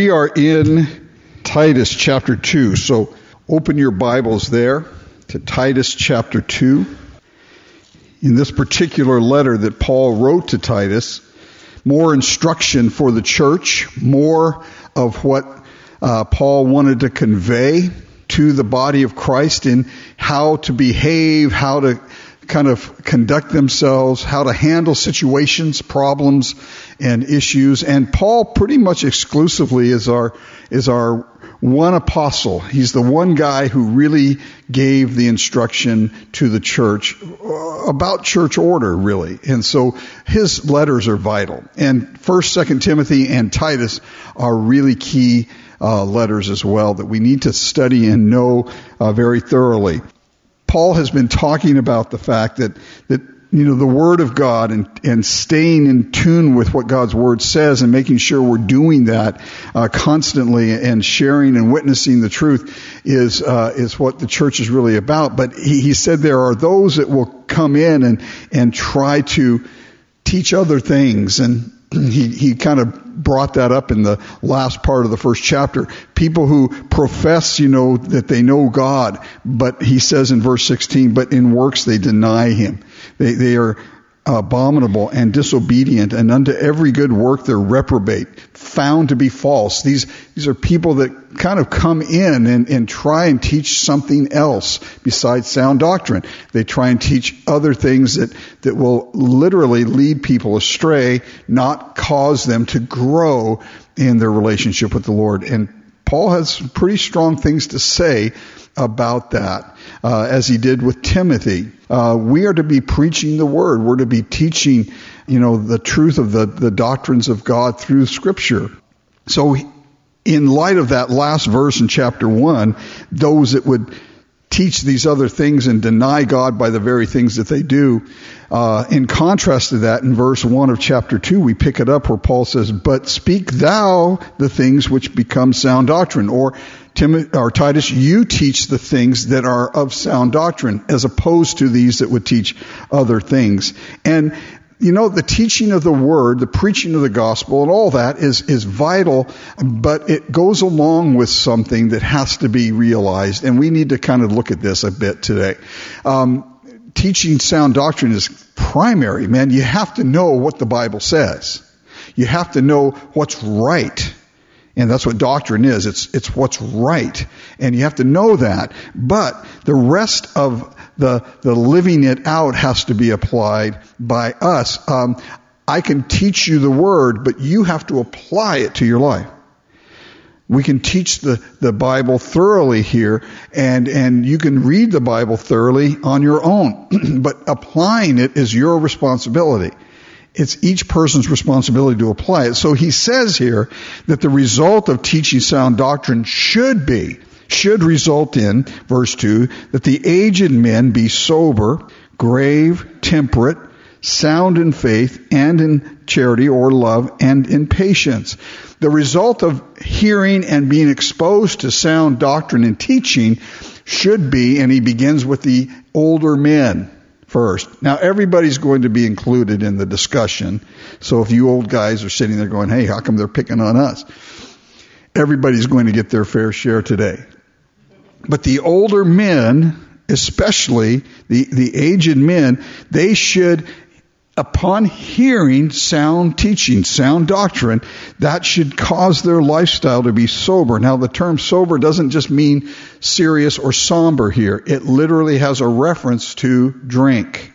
We are in Titus chapter 2, so open your Bibles there to Titus chapter 2. In this particular letter that Paul wrote to Titus, more instruction for the church, more of what Paul wanted to convey to the body of Christ in how to behave, how to kind of conduct themselves, how to handle situations, problems, and issues. And Paul pretty much exclusively is our one apostle. He's the one guy who really gave the instruction to the church about church order, really. And so his letters are vital. And 1st, 2nd Timothy, and Titus are really key letters as well that we need to study and know very thoroughly. Paul has been talking about the fact that the Word of God and staying in tune with what God's Word says and making sure we're doing that constantly and sharing and witnessing the truth is what the church is really about. But he said there are those that will come in and try to teach other things, and he kind of brought that up in the last part of the first chapter. People who profess, that they know God, but he says in verse 16, but in works they deny him. They are abominable and disobedient, and unto every good work they're reprobate, found to be false. These are people that kind of come in and try and teach something else besides sound doctrine. They try and teach other things that will literally lead people astray, not cause them to grow in their relationship with the Lord. And Paul has pretty strong things to say about that, as he did with Timothy. We are to be preaching the Word. We're to be teaching, the truth of the doctrines of God through Scripture. So in light of that last verse in chapter 1, those that would teach these other things and deny God by the very things that they do, in contrast to that, in verse 1 of chapter 2, we pick it up where Paul says, but speak thou the things which become sound doctrine, or Titus, you teach the things that are of sound doctrine, as opposed to these that would teach other things. And, the teaching of the Word, the preaching of the gospel, and all that is vital, but it goes along with something that has to be realized, and we need to kind of look at this a bit today. Teaching sound doctrine is primary, man. You have to know what the Bible says. You have to know what's right. And that's what doctrine is. It's what's right. And you have to know that. But the rest of the living it out has to be applied by us. I can teach you the Word, but you have to apply it to your life. We can teach the Bible thoroughly here, and you can read the Bible thoroughly on your own. But applying it is your responsibility. It's each person's responsibility to apply it. So he says here that the result of teaching sound doctrine should result in, verse 2, that the aged men be sober, grave, temperate, sound in faith, and in charity or love, and in patience. The result of hearing and being exposed to sound doctrine and teaching should be, and he begins with the older men first. Now, everybody's going to be included in the discussion. So if you old guys are sitting there going, hey, how come they're picking on us? Everybody's going to get their fair share today. But the older men, especially the aged men, they should, upon hearing sound teaching, sound doctrine, that should cause their lifestyle to be sober. Now, the term sober doesn't just mean serious or somber here. It literally has a reference to drink.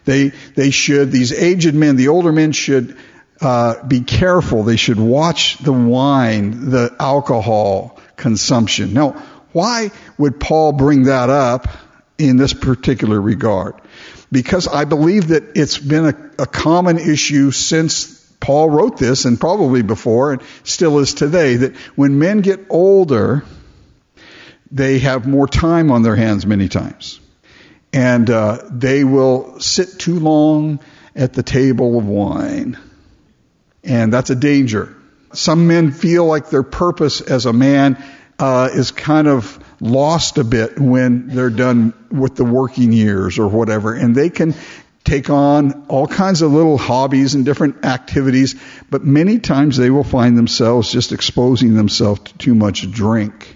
These aged men, the older men should be careful. They should watch the wine, the alcohol consumption. Now, why would Paul bring that up in this particular regard? Because I believe that it's been a common issue since Paul wrote this, and probably before, and still is today, that when men get older, they have more time on their hands many times. And they will sit too long at the table of wine. And that's a danger. Some men feel like their purpose as a man is kind of lost a bit when they're done with the working years or whatever, and they can take on all kinds of little hobbies and different activities, but many times they will find themselves just exposing themselves to too much drink.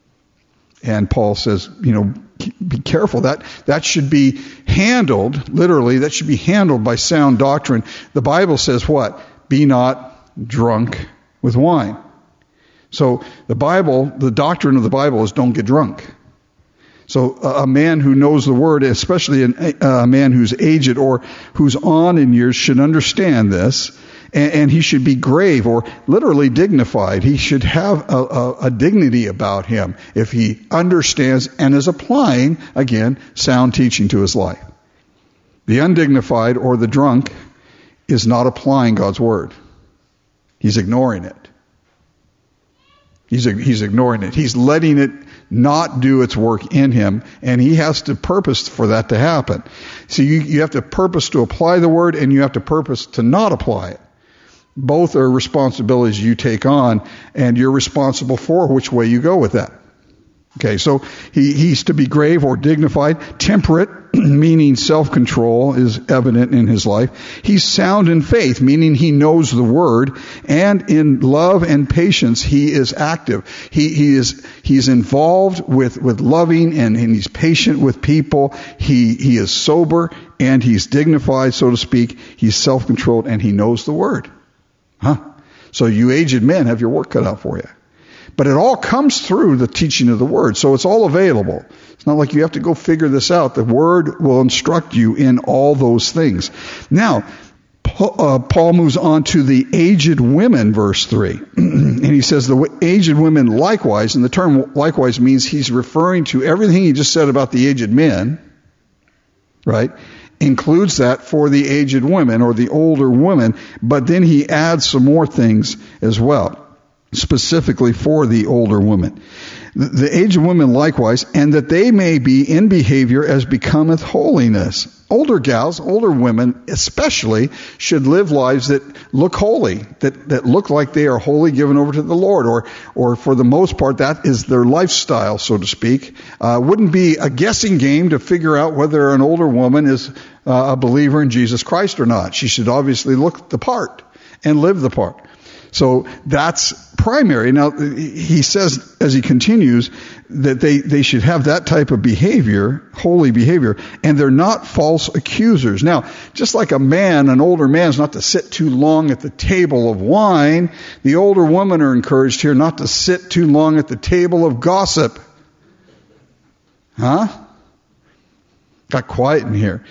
And Paul says, be careful. That should be handled, literally, that should be handled by sound doctrine. The Bible says what? Be not drunk with wine. So the doctrine of the Bible is don't get drunk. So a man who knows the word, especially a man who's aged or who's on in years, should understand this. And he should be grave or literally dignified. He should have a dignity about him if he understands and is applying, again, sound teaching to his life. The undignified or the drunk is not applying God's word. He's ignoring it. He's ignoring it. He's letting it not do its work in him, and he has to purpose for that to happen. So you have to purpose to apply the word, and you have to purpose to not apply it. Both are responsibilities you take on, and you're responsible for which way you go with that. Okay, so he's to be grave or dignified. Temperate, meaning self-control, is evident in his life. He's sound in faith, meaning he knows the word. And in love and patience, he is active. He's involved with loving, and he's patient with people. He is sober, and he's dignified, so to speak. He's self-controlled, and he knows the word. So you aged men have your work cut out for you. But it all comes through the teaching of the word. So it's all available. It's not like you have to go figure this out. The word will instruct you in all those things. Now, Paul moves on to the aged women, verse 3. And he says the aged women likewise, and the term likewise means he's referring to everything he just said about the aged men, right? Includes that for the aged women or the older women, but then he adds some more things as well, specifically for the older women. The aged women likewise, and that they may be in behavior as becometh holiness. Older gals, older women especially, should live lives that look holy, that look like they are wholly given over to the Lord, or for the most part, that is their lifestyle, so to speak. Wouldn't be a guessing game to figure out whether an older woman is a believer in Jesus Christ or not. She should obviously look the part and live the part. So that's primary. Now, he says, as he continues, that they should have that type of behavior, holy behavior, and they're not false accusers. Now, just like an older man is not to sit too long at the table of wine, the older women are encouraged here not to sit too long at the table of gossip. Got quiet in here.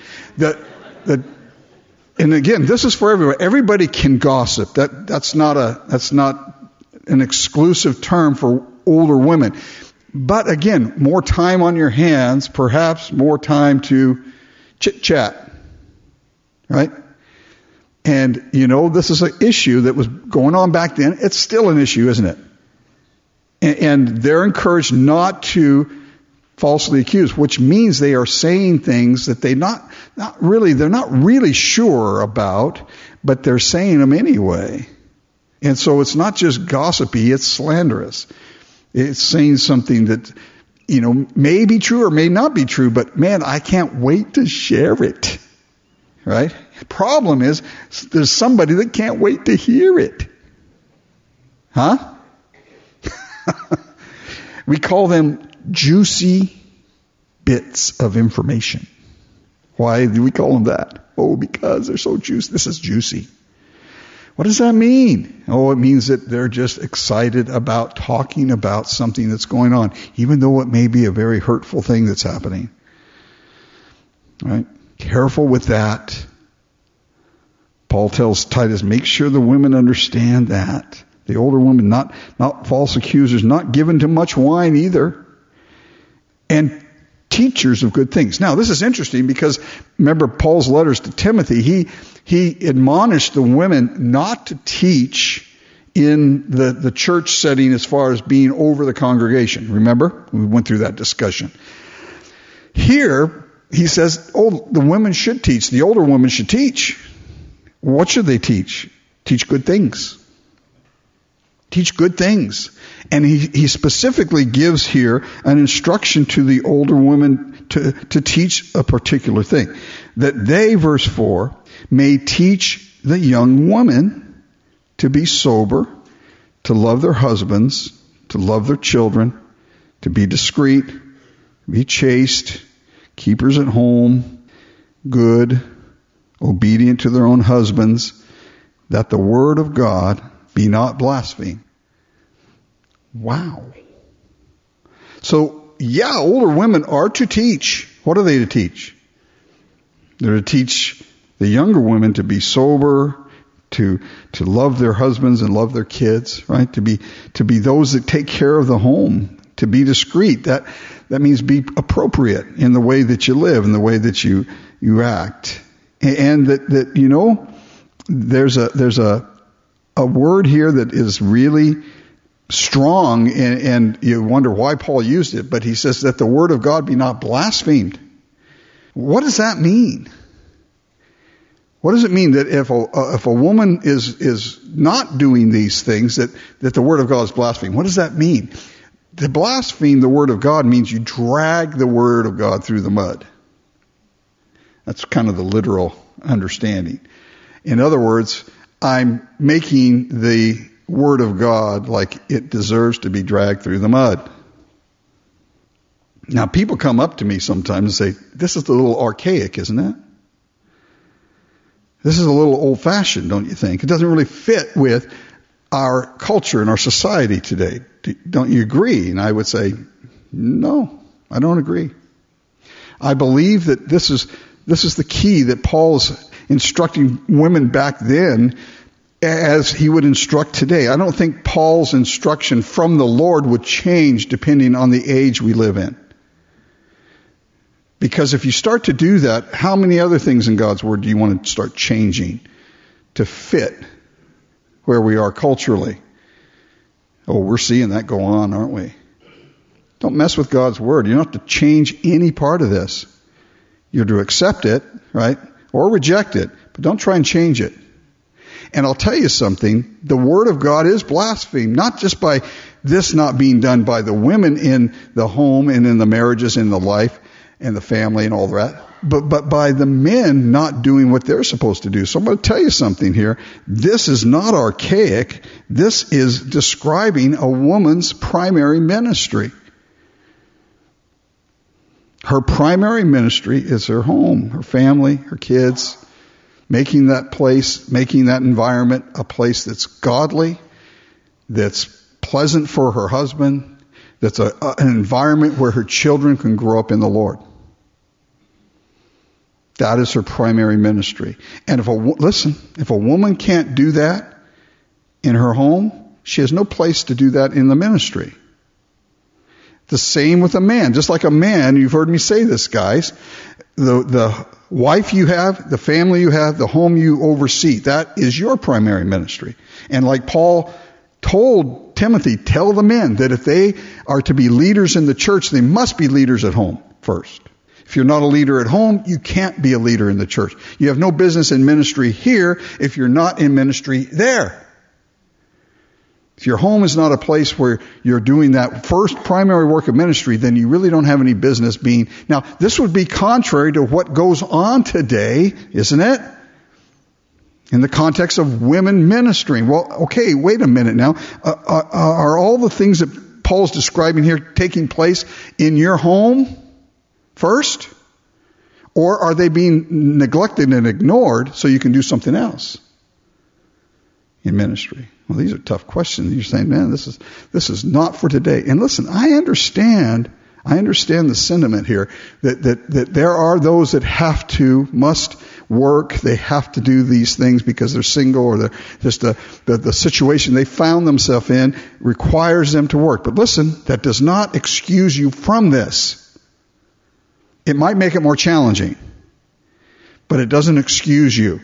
And again, this is for everyone. Everybody can gossip. That's not an exclusive term for older women. But again, more time on your hands, perhaps more time to chit-chat. Right? And, this is an issue that was going on back then. It's still an issue, isn't it? And they're encouraged not to falsely accused, which means they are saying things that they're not really sure about, but they're saying them anyway. And so it's not just gossipy, it's slanderous. It's saying something that, may be true or may not be true, but man, I can't wait to share it. Right? The problem is, there's somebody that can't wait to hear it. We call them juicy bits of information. Why do we call them that? Oh, because they're so juicy. This is juicy. What does that mean? Oh, it means that they're just excited about talking about something that's going on, even though it may be a very hurtful thing that's happening. All right? Careful with that. Paul tells Titus, make sure the women understand that. The older women, not false accusers, not given to much wine either. And teachers of good things. Now, this is interesting because remember Paul's letters to Timothy, he admonished the women not to teach in the church setting as far as being over the congregation. Remember? We went through that discussion. Here, he says, the women should teach. The older women should teach. What should they teach? Teach good things. Teach good things. And he specifically gives here an instruction to the older women to teach a particular thing. That they, verse 4, may teach the young woman to be sober, to love their husbands, to love their children, to be discreet, be chaste, keepers at home, good, obedient to their own husbands, that the word of God be not blasphemed. Wow. So, yeah, older women are to teach. What are they to teach? They're to teach the younger women to be sober, to love their husbands and love their kids, right? To be those that take care of the home, to be discreet. That means be appropriate in the way that you live, in the way that you act. And that you know, there's a word here that is really strong, and you wonder why Paul used it, but he says that the word of God be not blasphemed. What does that mean? What does it mean that if a woman is not doing these things, that the word of God is blasphemed? What does that mean? To blaspheme the word of God means you drag the word of God through the mud. That's kind of the literal understanding. In other words, I'm making the word of God like it deserves to be dragged through the mud. Now, people come up to me sometimes and say, this is a little archaic, isn't it? This is a little old-fashioned, don't you think? It doesn't really fit with our culture and our society today. Don't you agree? And I would say, no, I don't agree. I believe that this is the key that Paul's instructing women back then as he would instruct today. I don't think Paul's instruction from the Lord would change depending on the age we live in. Because if you start to do that, how many other things in God's Word do you want to start changing to fit where we are culturally? Oh, we're seeing that go on, aren't we? Don't mess with God's Word. You don't have to change any part of this. You're to accept it, right? Or reject it, but don't try and change it. And I'll tell you something, the Word of God is blasphemed, not just by this not being done by the women in the home and in the marriages and the life and the family and all that, but by the men not doing what they're supposed to do. So I'm going to tell you something here. This is not archaic. This is describing a woman's primary ministry. Her primary ministry is her home, her family, her kids, making that place, making that environment a place that's godly, that's pleasant for her husband, that's an environment where her children can grow up in the Lord. That is her primary ministry. And if a woman can't do that in her home, she has no place to do that in the ministry. The same with a man. Just like a man, you've heard me say this, guys, the wife you have, the family you have, the home you oversee, that is your primary ministry. And like Paul told Timothy, tell the men that if they are to be leaders in the church, they must be leaders at home first. If you're not a leader at home, you can't be a leader in the church. You have no business in ministry here if you're not in ministry there. If your home is not a place where you're doing that first primary work of ministry, then you really don't have any business being. Now, this would be contrary to what goes on today, isn't it? In the context of women ministering. Well, okay, wait a minute now. Are all the things that Paul's describing here taking place in your home first? Or are they being neglected and ignored so you can do something else in ministry? Well, these are tough questions. You're saying, man, this is not for today. And listen, I understand the sentiment here that there are those that must work. They have to do these things because they're single or they're just the situation they found themselves in requires them to work. But listen, that does not excuse you from this. It might make it more challenging, but it doesn't excuse you.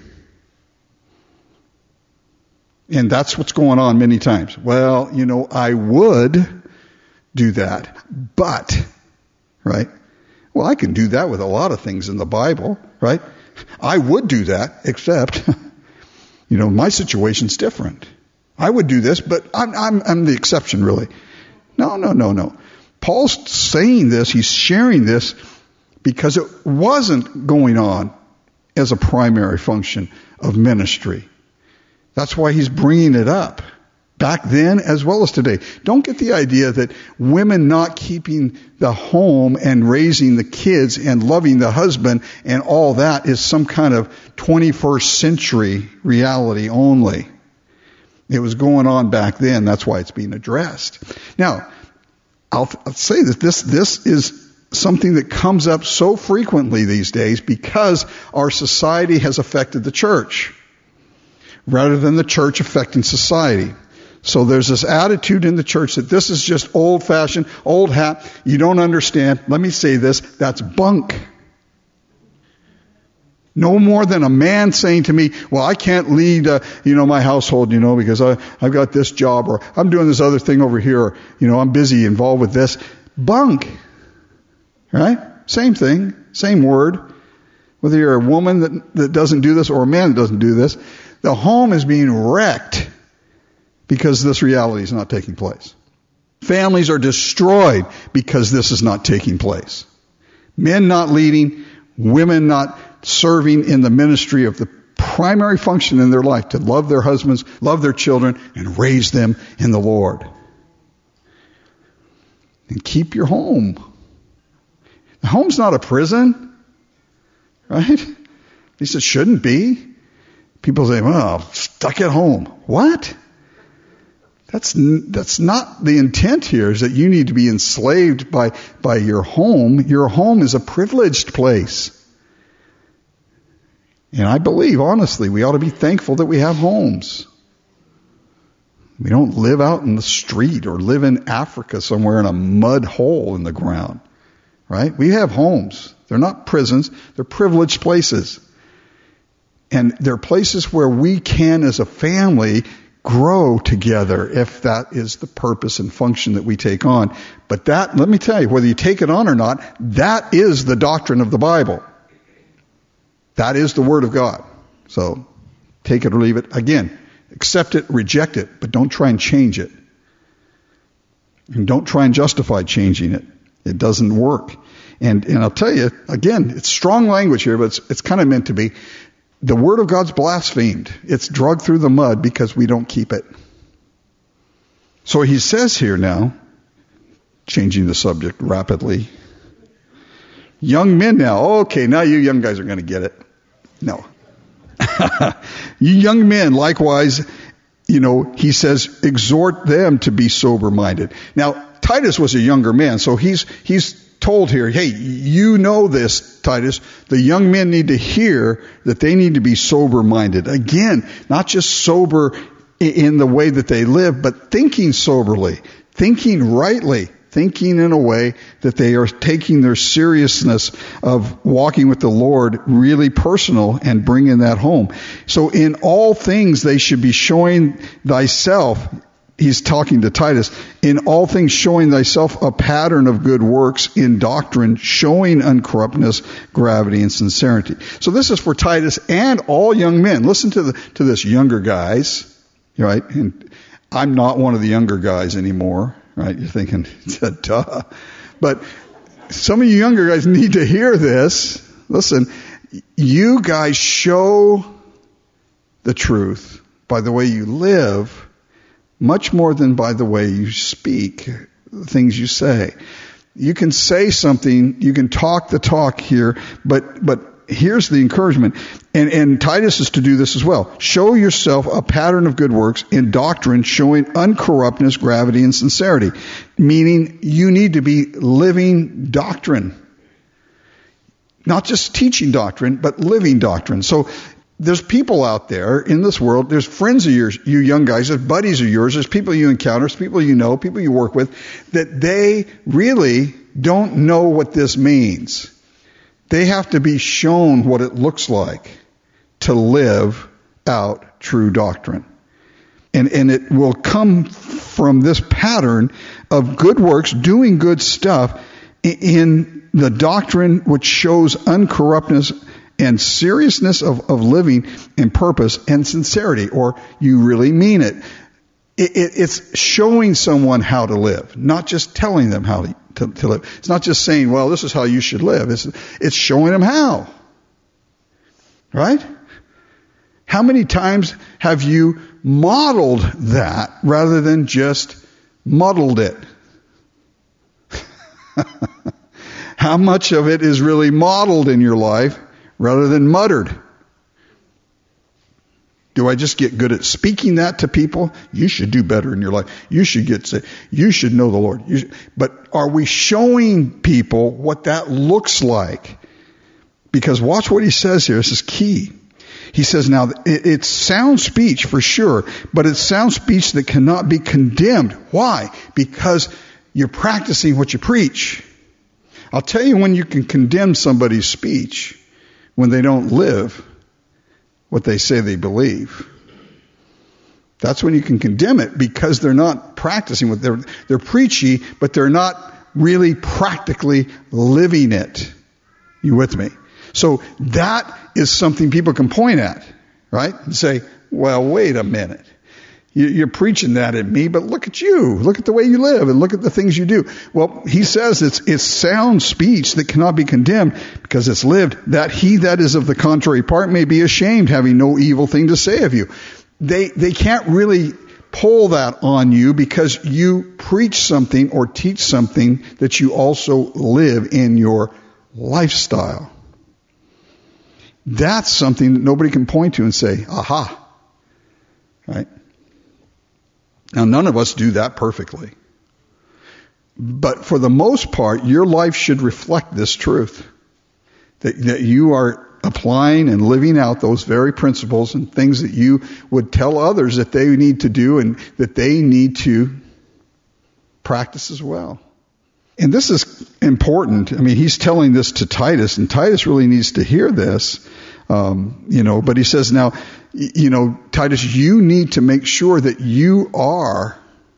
And that's what's going on many times. Well, I would do that, but, right? Well, I can do that with a lot of things in the Bible, right? I would do that, except, my situation's different. I would do this, but I'm the exception, really. No. Paul's saying this, he's sharing this because it wasn't going on as a primary function of ministry. That's why he's bringing it up. Back then as well as today. Don't get the idea that women not keeping the home and raising the kids and loving the husband and all that is some kind of 21st century reality only. It was going on back then. That's why it's being addressed. Now, I'll say that this is something that comes up so frequently these days because our society has affected the church rather than the church affecting society. So there's this attitude in the church that this is just old-fashioned, old hat. You don't understand. Let me say this. That's bunk. No more than a man saying to me, well, I can't lead, my household, because I've got this job or I'm doing this other thing over here. Or, I'm busy involved with this. Bunk. Right? Same thing. Same word. Whether you're a woman that doesn't do this or a man that doesn't do this, the home is being wrecked because this reality is not taking place. Families are destroyed because this is not taking place. Men not leading, women not serving in the ministry of the primary function in their life, to love their husbands, love their children, and raise them in the Lord. And keep your home. The home's not a prison, right? At least it shouldn't be. People say, well, I'm stuck at home. What? That's not the intent here, is that you need to be enslaved by your home. Your home is a privileged place. And I believe, honestly, we ought to be thankful that we have homes. We don't live out in the street or live in Africa somewhere in a mud hole in the ground. Right? We have homes. They're not prisons. They're privileged places. And they're places where we can, as a family, grow together if that is the purpose and function that we take on. But that, let me tell you, whether you take it on or not, that is the doctrine of the Bible. That is the Word of God. So, take it or leave it. Again, accept it, reject it, but don't try and change it. And don't try and justify changing it. It doesn't work. And I'll tell you, again, it's strong language here, but it's kind of meant to be. The Word of God's blasphemed. It's dragged through the mud because we don't keep it. So he says here now, changing the subject rapidly, young men now. Okay, now you young guys are going to get it. No. You young men, likewise, he says, exhort them to be sober-minded. Now, Titus was a younger man, so he's told here, hey, you know this, Titus. The young men need to hear that they need to be sober-minded. Again, not just sober in the way that they live, but thinking soberly, thinking rightly, thinking in a way that they are taking their seriousness of walking with the Lord really personal and bringing that home. So in all things they should be showing thyself. He's talking to Titus, in all things showing thyself a pattern of good works in doctrine, showing uncorruptness, gravity, and sincerity. So this is for Titus and all young men. Listen to this, younger guys, right? And I'm not one of the younger guys anymore, right? You're thinking, duh. But some of you younger guys need to hear this. Listen, you guys show the truth by the way you live, much more than by the way you speak, the things you say. You can say something, you can talk the talk here, but here's the encouragement. And Titus is to do this as well. Show yourself a pattern of good works in doctrine, showing uncorruptness, gravity, and sincerity. Meaning you need to be living doctrine. Not just teaching doctrine, but living doctrine. So there's people out there in this world, there's friends of yours, you young guys, there's buddies of yours, there's people you encounter, there's people you know, people you work with, that they really don't know what this means. They have to be shown what it looks like to live out true doctrine. And it will come from this pattern of good works, doing good stuff in the doctrine which shows uncorruptness and seriousness of living and purpose and sincerity, or you really mean it. It's showing someone how to live, not just telling them how to live. It's not just saying, well, this is how you should live. It's showing them how. Right? How many times have you modeled that rather than just muddled it? How much of it is really modeled in your life rather than muttered? Do I just get good at speaking that to people? You should do better in your life. You should get saved. You should know the Lord. But are we showing people what that looks like? Because watch what he says here. This is key. He says, now, it's sound speech for sure, but it's sound speech that cannot be condemned. Why? Because you're practicing what you preach. I'll tell you when you can condemn somebody's speech, when they don't live what they say they believe. That's when you can condemn it, because they're not practicing what they're preachy, but they're not really practically living it. You with me? So that is something people can point at, right? And say, well, wait a minute. You're preaching that at me, but look at you. Look at the way you live and look at the things you do. Well, he says it's sound speech that cannot be condemned because it's lived, that he that is of the contrary part may be ashamed, having no evil thing to say of you. They can't really pull that on you because you preach something or teach something that you also live in your lifestyle. That's something that nobody can point to and say, aha. Right? Now, none of us do that perfectly. But for the most part, your life should reflect this truth. That you are applying and living out those very principles and things that you would tell others that they need to do and that they need to practice as well. And this is important. I mean, he's telling this to Titus, and Titus really needs to hear this. But he says, now, Titus, you need to make sure that you are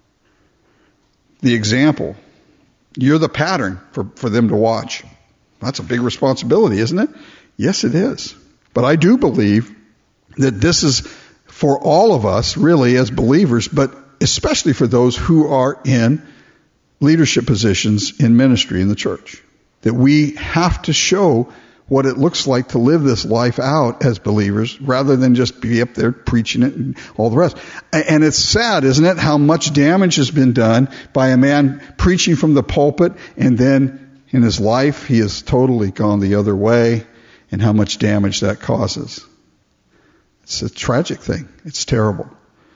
the example. You're the pattern for them to watch. That's a big responsibility, isn't it? Yes, it is. But I do believe that this is for all of us, really, as believers, but especially for those who are in leadership positions in ministry in the church. That we have to show what it looks like to live this life out as believers rather than just be up there preaching it and all the rest. And it's sad, isn't it, how much damage has been done by a man preaching from the pulpit and then in his life he has totally gone the other way, and how much damage that causes. It's a tragic thing. It's terrible.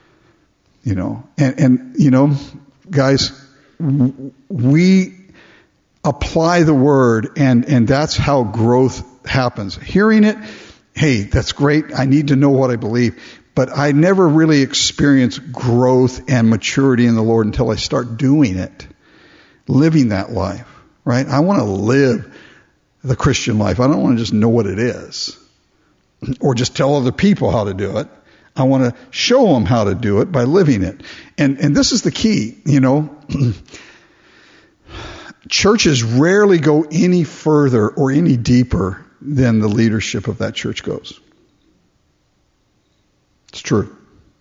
Guys, we apply the word, and that's how growth happens. Hearing it, hey, that's great. I need to know what I believe. But I never really experience growth and maturity in the Lord until I start doing it, living that life, right? I want to live the Christian life. I don't want to just know what it is or just tell other people how to do it. I want to show them how to do it by living it. And this is the key, Churches rarely go any further or any deeper than the leadership of that church goes. It's true.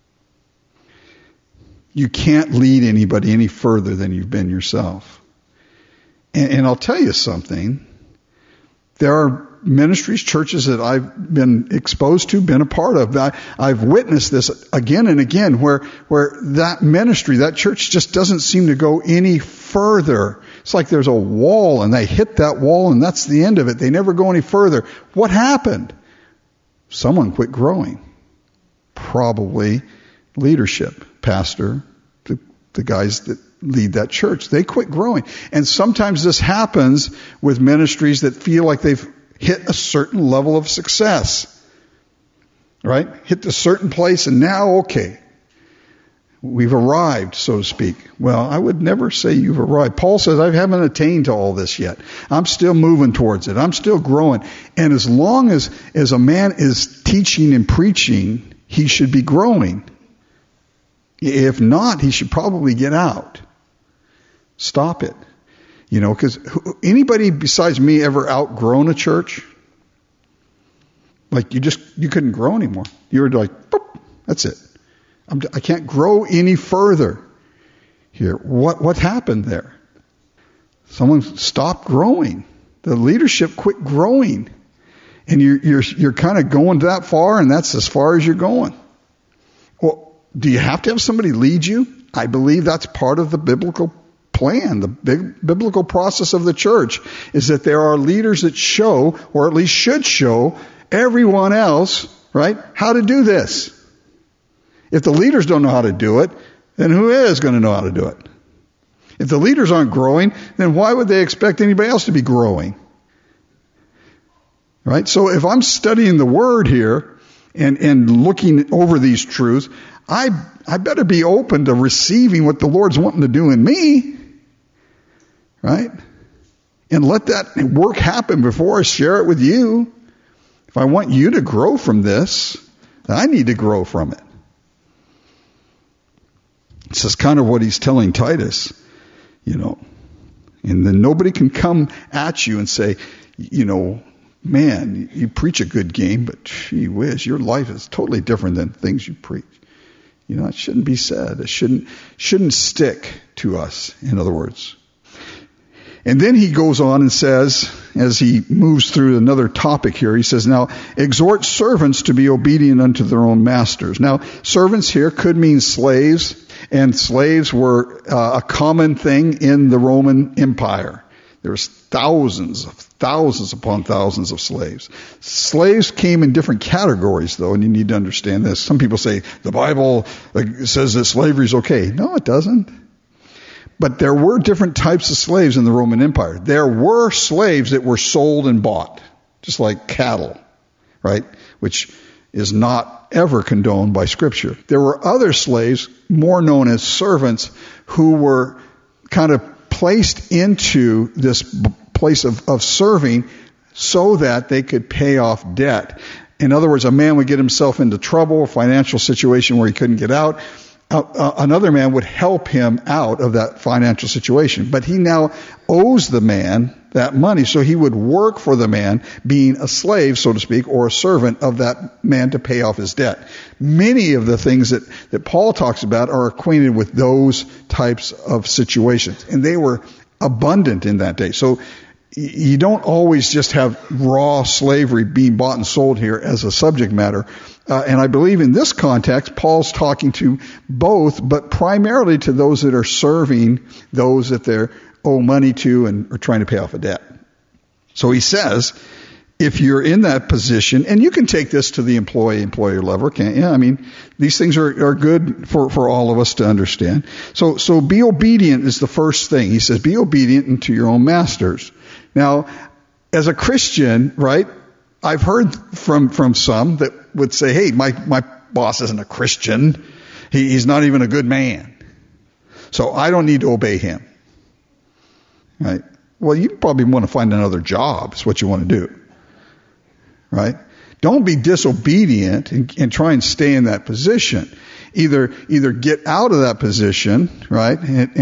You can't lead anybody any further than you've been yourself. And I'll tell you something. There are ministries, churches that I've been exposed to, been a part of. I've witnessed this again and again where that ministry, that church just doesn't seem to go any further. It's like there's a wall and they hit that wall and that's the end of it. They never go any further. What happened? Someone quit growing. Probably leadership, pastor, the guys that lead that church. They quit growing. And sometimes this happens with ministries that feel like they've hit a certain level of success. Right? Hit a certain place and now, okay, we've arrived, so to speak. Well, I would never say you've arrived. Paul says, I haven't attained to all this yet. I'm still moving towards it. I'm still growing. And as long as a man is teaching and preaching, he should be growing. If not, he should probably get out. Stop it. Because anybody besides me ever outgrown a church? Like you couldn't grow anymore. You were like, boop, that's it. I can't grow any further here. What happened there? Someone stopped growing. The leadership quit growing. And you're kind of going that far, and that's as far as you're going. Well, do you have to have somebody lead you? I believe that's part of the biblical plan. The biblical process of the church is that there are leaders that show, or at least should show, everyone else, right, how to do this. If the leaders don't know how to do it, then who is going to know how to do it? If the leaders aren't growing, then why would they expect anybody else to be growing? Right? So if I'm studying the Word here and looking over these truths, I better be open to receiving what the Lord's wanting to do in me. Right? And let that work happen before I share it with you. If I want you to grow from this, then I need to grow from it. This is kind of what he's telling Titus, And then nobody can come at you and say, man, you preach a good game, but gee whiz, your life is totally different than things you preach. It shouldn't be said. It shouldn't stick to us, in other words. And then he goes on and says, as he moves through another topic here, he says, now, exhort servants to be obedient unto their own masters. Now, servants here could mean slaves, and slaves were a common thing in the Roman Empire. There was thousands upon thousands of slaves. Slaves came in different categories, though, and you need to understand this. Some people say the Bible says that slavery is okay. No, it doesn't. But there were different types of slaves in the Roman Empire. There were slaves that were sold and bought, just like cattle, right? Which is not ever condoned by Scripture. There were other slaves, more known as servants, who were kind of placed into this place of serving so that they could pay off debt. In other words, a man would get himself into trouble, a financial situation where he couldn't get out. Another man would help him out of that financial situation. But he now owes the man that money, so he would work for the man, being a slave, so to speak, or a servant of that man to pay off his debt. Many of the things that Paul talks about are acquainted with those types of situations, and they were abundant in that day. So you don't always just have raw slavery being bought and sold here as a subject matter. And I believe in this context, Paul's talking to both, but primarily to those that are serving those that they owe money to and are trying to pay off a debt. So he says, if you're in that position, and you can take this to the employee-employer level, can't you? I mean, these things are good for all of us to understand. So be obedient is the first thing. He says, be obedient unto your own masters. Now, as a Christian, right, I've heard from some that would say, hey, my boss isn't a Christian. He's not even a good man. So I don't need to obey him. Right? Well, you probably want to find another job is what you want to do. Right? Don't be disobedient and try and stay in that position. Either get out of that position, right?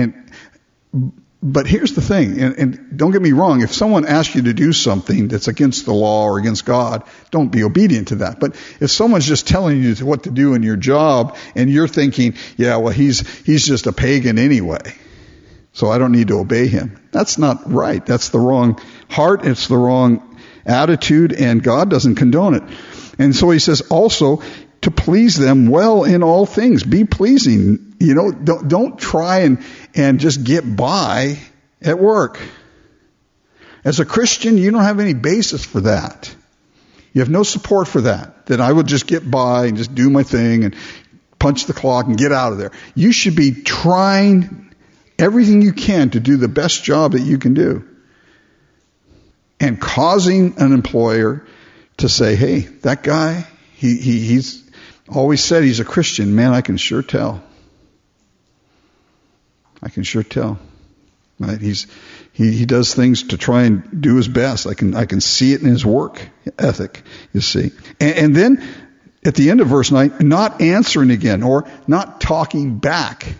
But here's the thing, and don't get me wrong, if someone asks you to do something that's against the law or against God, don't be obedient to that. But if someone's just telling you what to do in your job, and you're thinking, yeah, well, he's just a pagan anyway, so I don't need to obey him. That's not right. That's the wrong heart. It's the wrong attitude, and God doesn't condone it. And so he says also to please them well in all things. Be pleasing. Don't try and just get by at work. As a Christian, you don't have any basis for that. You have no support for that I would just get by and just do my thing and punch the clock and get out of there. You should be trying everything you can to do the best job that you can do. And causing an employer to say, hey, that guy, he's always said he's a Christian. Man, I can sure tell. Right? He does things to try and do his best. I can see it in his work ethic, you see. And then at the end of verse 9, not answering again or not talking back.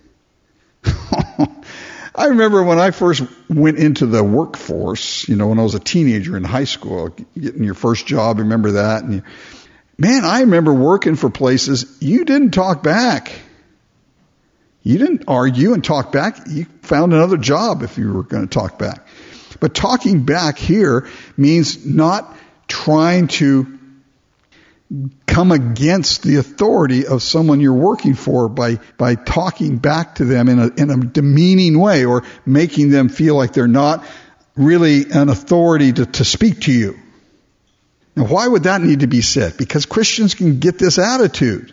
I remember when I first went into the workforce, when I was a teenager in high school, getting your first job, remember that? Man, I remember working for places you didn't talk back. You didn't argue and talk back. You found another job if you were going to talk back. But talking back here means not trying to come against the authority of someone you're working for by talking back to them in a demeaning way, or making them feel like they're not really an authority to speak to you. Now, why would that need to be said? Because Christians can get this attitude.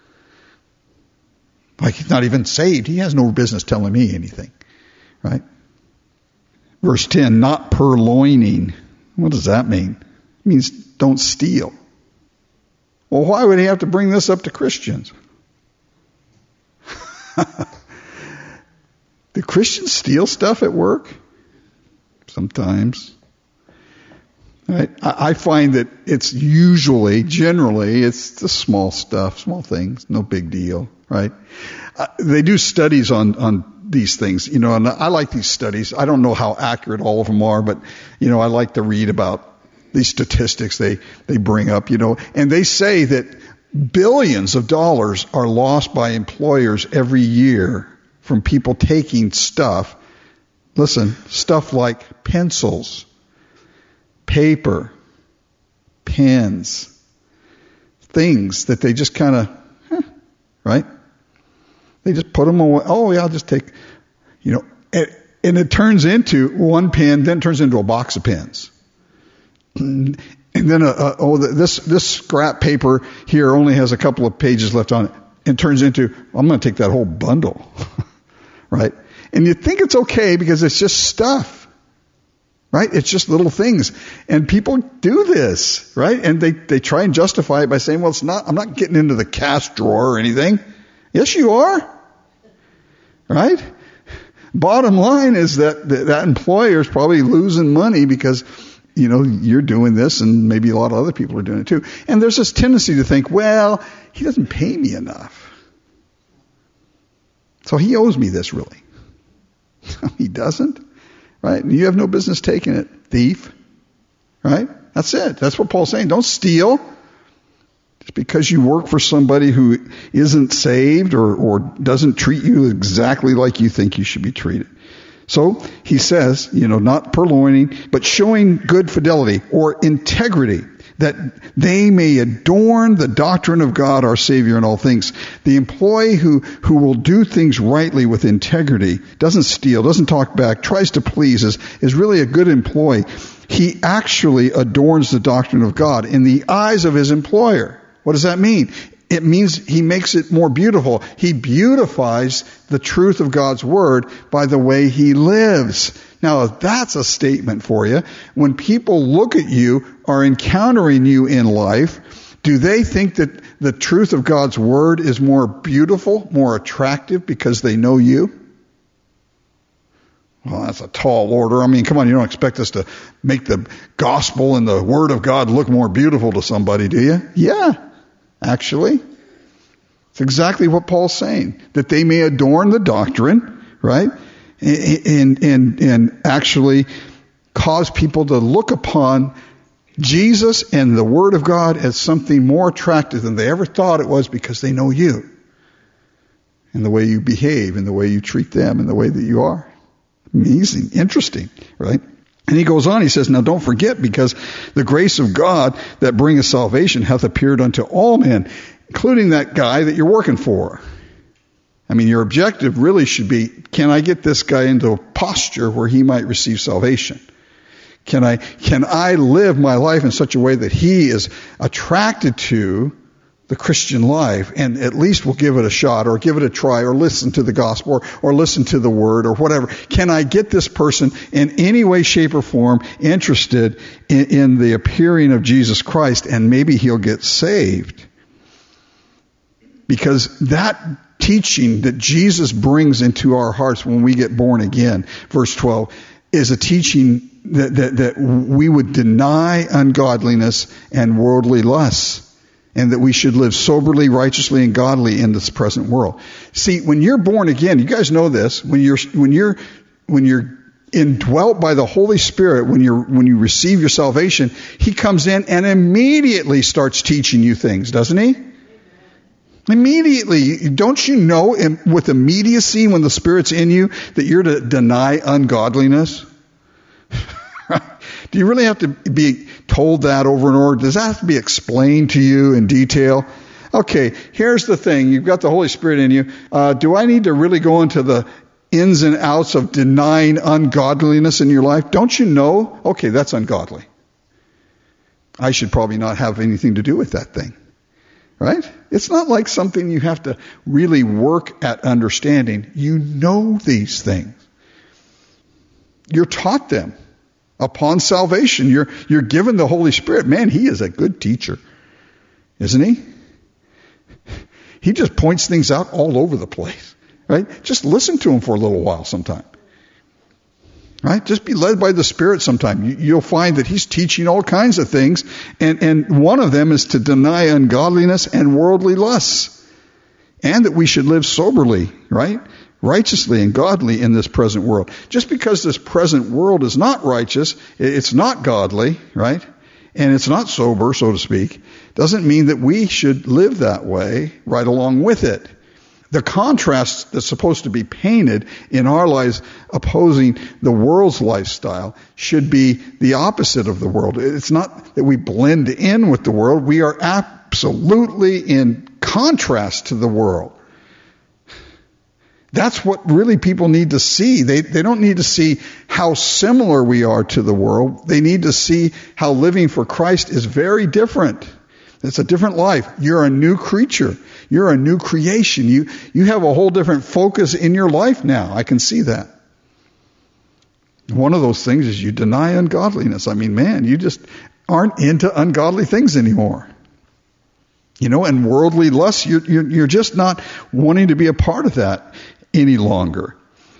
Like, he's not even saved. He has no business telling me anything. Right? Verse 10, not purloining. What does that mean? It means don't steal. Well, why would he have to bring this up to Christians? Do Christians steal stuff at work? Sometimes. Right? I find that it's generally, it's the small stuff, small things, no big deal, right? They do studies on these things, and I like these studies. I don't know how accurate all of them are, but, I like to read about these statistics they bring up, and they say that billions of dollars are lost by employers every year from people taking stuff. Listen, stuff like pencils, paper, pens, things that they just kind of, right? They just put them away. Oh, yeah, I'll just take, and it turns into one pen, then turns into a box of pens. And then, this scrap paper here only has a couple of pages left on it, and turns into, I'm going to take that whole bundle, right? And you think it's okay because it's just stuff, right? It's just little things. And people do this, right? And they try and justify it by saying, well, I'm not getting into the cash drawer or anything. Yes, you are, right? Bottom line is that employer is probably losing money because, you're doing this, and maybe a lot of other people are doing it too. And there's this tendency to think, well, he doesn't pay me enough, so he owes me this, really. He doesn't, right? You have no business taking it, thief, right? That's it. That's what Paul's saying. Don't steal. Just because you work for somebody who isn't saved or doesn't treat you exactly like you think you should be treated. So he says, not purloining, but showing good fidelity or integrity, that they may adorn the doctrine of God our Savior in all things. The employee who will do things rightly with integrity, doesn't steal, doesn't talk back, tries to please, is really a good employee. He actually adorns the doctrine of God in the eyes of his employer. What does that mean? It means he makes it more beautiful. He beautifies the truth of God's Word by the way he lives. Now, that's a statement for you. When people look at you, are encountering you in life, do they think that the truth of God's Word is more beautiful, more attractive because they know you? Well, that's a tall order. I mean, come on, you don't expect us to make the gospel and the Word of God look more beautiful to somebody, do you? Yeah. Actually, it's exactly what Paul's saying, that they may adorn the doctrine, right? And actually cause people to look upon Jesus and the Word of God as something more attractive than they ever thought it was, because they know you and the way you behave and the way you treat them and the way that you are. Amazing, interesting, right? And he goes on, he says, now don't forget, because the grace of God that bringeth salvation hath appeared unto all men, including that guy that you're working for. I mean, your objective really should be, can I get this guy into a posture where he might receive salvation? Can I live my life in such a way that he is attracted to the Christian life, and at least will give it a shot, or give it a try, or listen to the gospel, or listen to the Word, or whatever? Can I get this person in any way, shape, or form interested in the appearing of Jesus Christ, and maybe he'll get saved? Because that teaching that Jesus brings into our hearts when we get born again, verse 12, is a teaching that we would deny ungodliness and worldly lusts, and that we should live soberly, righteously, and godly in this present world. See, when you're born again, you guys know this, when you're indwelt by the Holy Spirit, when you receive your salvation, He comes in and immediately starts teaching you things, doesn't He? Immediately. Don't you know with immediacy when the Spirit's in you that you're to deny ungodliness? Do you really have to be told that over and over? Does that have to be explained to you in detail? Okay, here's the thing. You've got the Holy Spirit in you. Do I need to really go into the ins and outs of denying ungodliness in your life? Don't you know? Okay, that's ungodly. I should probably not have anything to do with that thing. Right? It's not like something you have to really work at understanding. You know these things. You're taught them upon salvation. You're given the Holy Spirit. Man, He is a good teacher, isn't He? He just points things out all over the place. Right? Just listen to Him for a little while sometime. Right? Just be led by the Spirit sometime. You'll find that He's teaching all kinds of things, and one of them is to deny ungodliness and worldly lusts, and that we should live soberly, right? Righteously and godly in this present world. Just because this present world is not righteous, it's not godly, right? And it's not sober, so to speak, doesn't mean that we should live that way right along with it. The contrast that's supposed to be painted in our lives opposing the world's lifestyle should be the opposite of the world. It's not that we blend in with the world. We are absolutely in contrast to the world. That's what really people need to see. They don't need to see how similar we are to the world. They need to see how living for Christ is very different. It's a different life. You're a new creature. You're a new creation. You have a whole different focus in your life now. I can see that. One of those things is you deny ungodliness. I mean, man, you just aren't into ungodly things anymore. You know, and worldly lust, you're just not wanting to be a part of that any longer.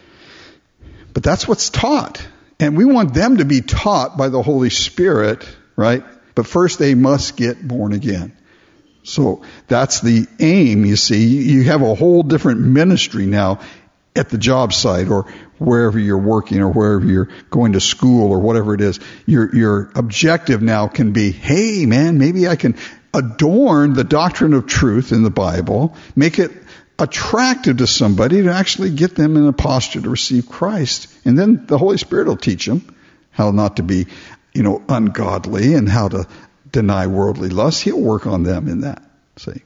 But that's what's taught. And we want them to be taught by the Holy Spirit, right? But first they must get born again. So that's the aim, you see. You have a whole different ministry now at the job site or wherever you're working or wherever you're going to school or whatever it is. Your objective now can be, hey man, maybe I can adorn the doctrine of truth in the Bible, make it attractive to somebody to actually get them in a posture to receive Christ. And then the Holy Spirit will teach them how not to be, ungodly and how to deny worldly lust. He'll work on them in that. See?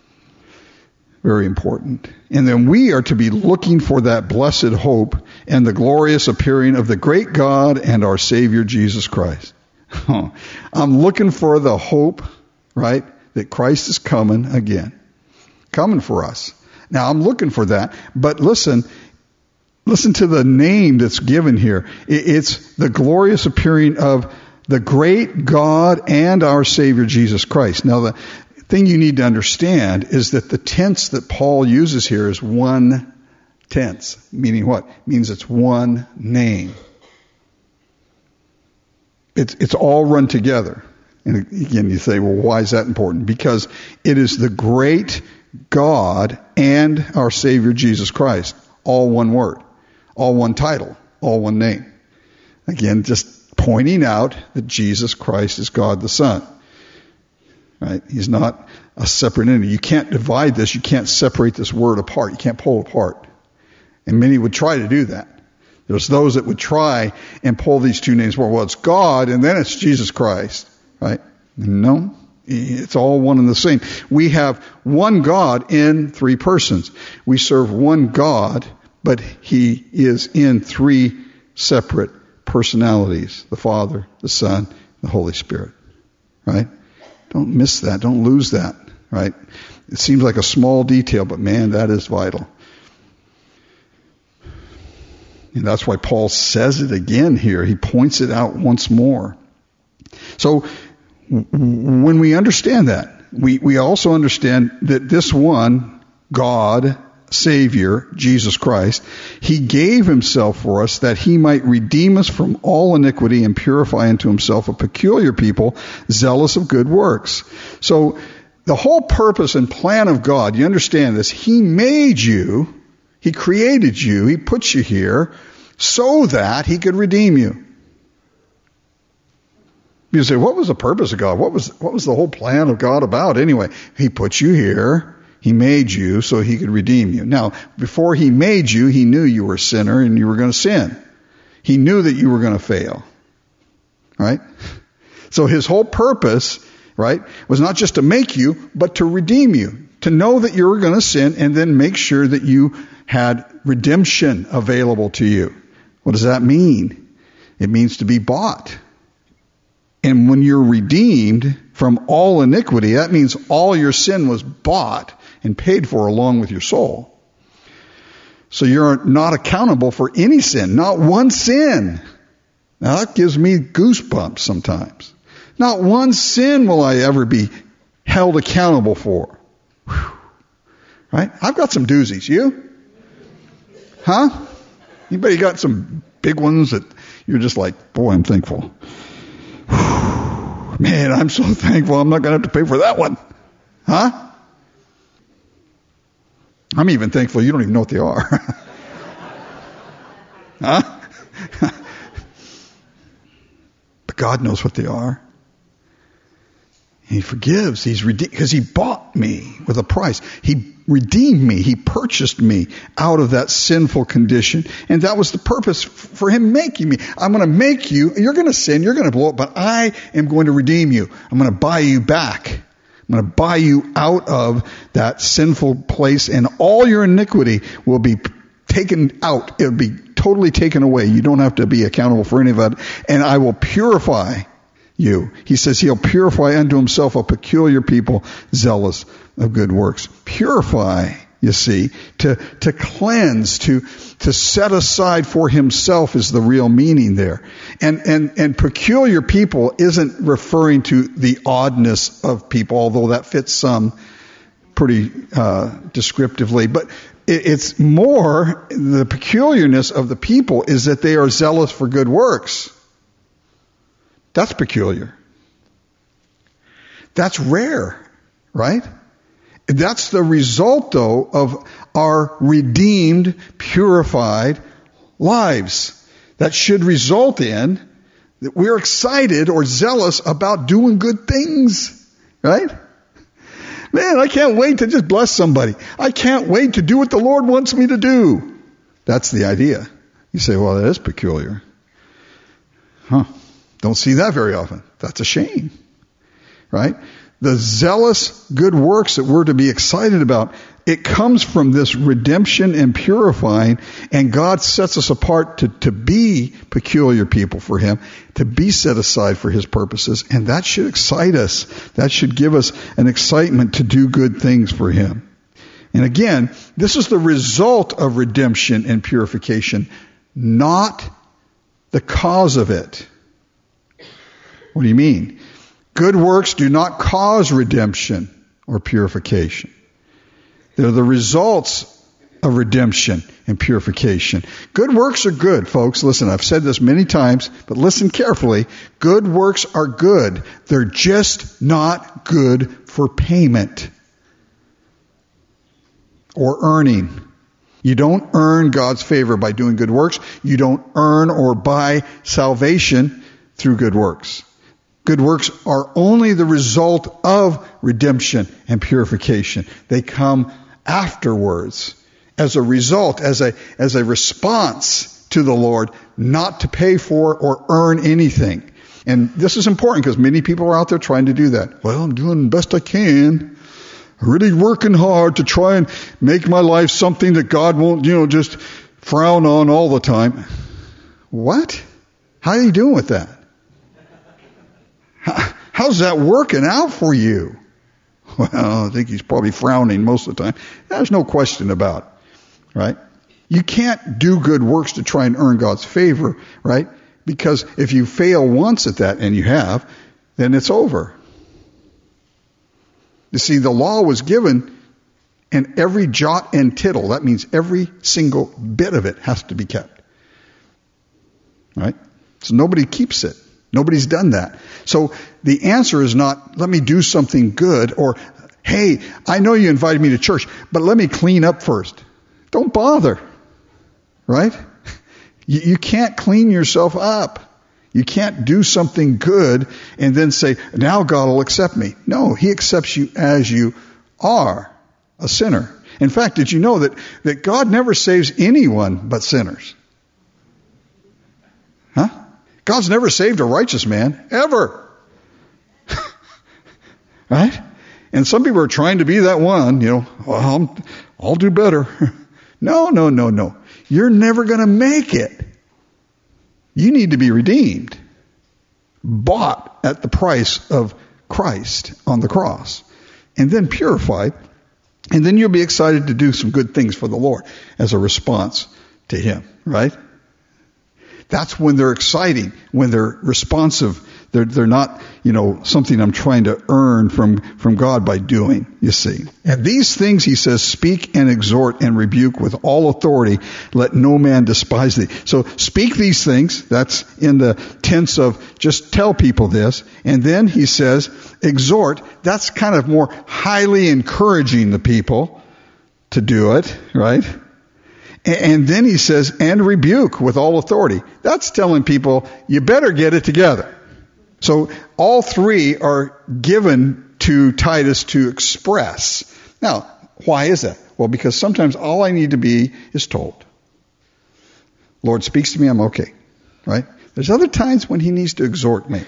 Very important. And then we are to be looking for that blessed hope and the glorious appearing of the great God and our Savior Jesus Christ. I'm looking for the hope, right, that Christ is coming again. Coming for us. Now, I'm looking for that. But listen to the name that's given here. It's the glorious appearing of the great God and our Savior Jesus Christ. Now, the thing you need to understand is that the tense that Paul uses here is one tense. Meaning what? It means it's one name. It's all run together. And again, you say, well, why is that important? Because it is the great God and our Savior Jesus Christ. All one word. All one title. All one name. Again, just pointing out that Jesus Christ is God the Son. Right? He's not a separate entity. You can't divide this. You can't separate this word apart. You can't pull it apart. And many would try to do that. There's those that would try and pull these two names. Well, it's God and then it's Jesus Christ. Right? No. It's all one and the same. We have one God in three persons. We serve one God, but He is in three separate personalities. The Father, the Son, the Holy Spirit. Right? Don't miss that. Don't lose that. Right? It seems like a small detail, but man, that is vital. And that's why Paul says it again here. He points it out once more. So, when we understand that, we also understand that this one, God, Savior, Jesus Christ, He gave Himself for us that He might redeem us from all iniquity and purify unto Himself a peculiar people, zealous of good works. So the whole purpose and plan of God, you understand this, He made you, He created you, He put you here, so that he could redeem you. You say, what was the purpose of God? What was the whole plan of God about anyway? He put you here. He made you so he could redeem you. Now, before he made you, he knew you were a sinner and you were going to sin. He knew that you were going to fail. Right? So his whole purpose, right, was not just to make you, but to redeem you. To know that you were going to sin and then make sure that you had redemption available to you. What does that mean? It means to be bought. And when you're redeemed from all iniquity, that means all your sin was bought and paid for along with your soul. So you're not accountable for any sin, not one sin. Now that gives me goosebumps sometimes. Not one sin will I ever be held accountable for. Whew. Right? I've got some doozies. You? Huh? Anybody got some big ones that you're just like, boy, I'm thankful. Whew. Man, I'm so thankful I'm not going to have to pay for that one. Huh? I'm even thankful you don't even know what they are. Huh? But God knows what they are. He forgives. He's redeemed because he bought me with a price. He redeemed me. He purchased me out of that sinful condition. And that was the purpose for him making me. I'm going to make you. You're going to sin. You're going to blow up. But I am going to redeem you. I'm going to buy you back. I'm going to buy you out of that sinful place. And all your iniquity will be taken out. It will be totally taken away. You don't have to be accountable for any of that. And I will purify you. He says he'll purify unto himself a peculiar people, zealous of good works. Purify, you see, to cleanse, to set aside for himself is the real meaning there. And peculiar people isn't referring to the oddness of people, although that fits some pretty descriptively. But it's more, the peculiarness of the people is that they are zealous for good works. That's peculiar. That's rare, right? That's the result, though, of our redeemed, purified lives. That should result in that we're excited or zealous about doing good things, right? Man, I can't wait to just bless somebody. I can't wait to do what the Lord wants me to do. That's the idea. You say, well, that is peculiar. Huh. Don't see that very often. That's a shame, right? The zealous good works that we're to be excited about, it comes from this redemption and purifying, and God sets us apart to be peculiar people for him, to be set aside for his purposes, and that should excite us. That should give us an excitement to do good things for him. And again, this is the result of redemption and purification, not the cause of it. What do you mean? Good works do not cause redemption or purification. They're the results of redemption and purification. Good works are good, folks. Listen, I've said this many times, but listen carefully. Good works are good. They're just not good for payment or earning. You don't earn God's favor by doing good works. You don't earn or buy salvation through good works. Good works are only the result of redemption and purification. They come afterwards as a result, as a response to the Lord, not to pay for or earn anything. And this is important because many people are out there trying to do that. Well, I'm doing the best I can. I'm really working hard to try and make my life something that God won't, just frown on all the time. What? How are you doing with that? How's that working out for you? Well, I think he's probably frowning most of the time. There's no question about it, right? You can't do good works to try and earn God's favor, right? Because if you fail once at that, and you have, then it's over. You see, the law was given, and every jot and tittle, that means every single bit of it has to be kept. Right? So nobody keeps it. Nobody's done that. So the answer is not, let me do something good, or, hey, I know you invited me to church, but let me clean up first. Don't bother. Right? You can't clean yourself up. You can't do something good and then say, now God will accept me. No, He accepts you as you are, a sinner. In fact, did you know that God never saves anyone but sinners? Huh? God's never saved a righteous man, ever. Right? And some people are trying to be that one, well, I'll do better. No. You're never going to make it. You need to be redeemed, bought at the price of Christ on the cross, and then purified, and then you'll be excited to do some good things for the Lord as a response to Him, right? That's when they're exciting, when they're responsive. They're not, something I'm trying to earn from God by doing, you see. And these things, he says, speak and exhort and rebuke with all authority. Let no man despise thee. So speak these things. That's in the tense of just tell people this. And then he says, exhort. That's kind of more highly encouraging the people to do it, right? And then he says, and rebuke with all authority. That's telling people, you better get it together. So all three are given to Titus to express. Now, why is that? Well, because sometimes all I need to be is told. Lord speaks to me, I'm okay. Right? There's other times when He needs to exhort me.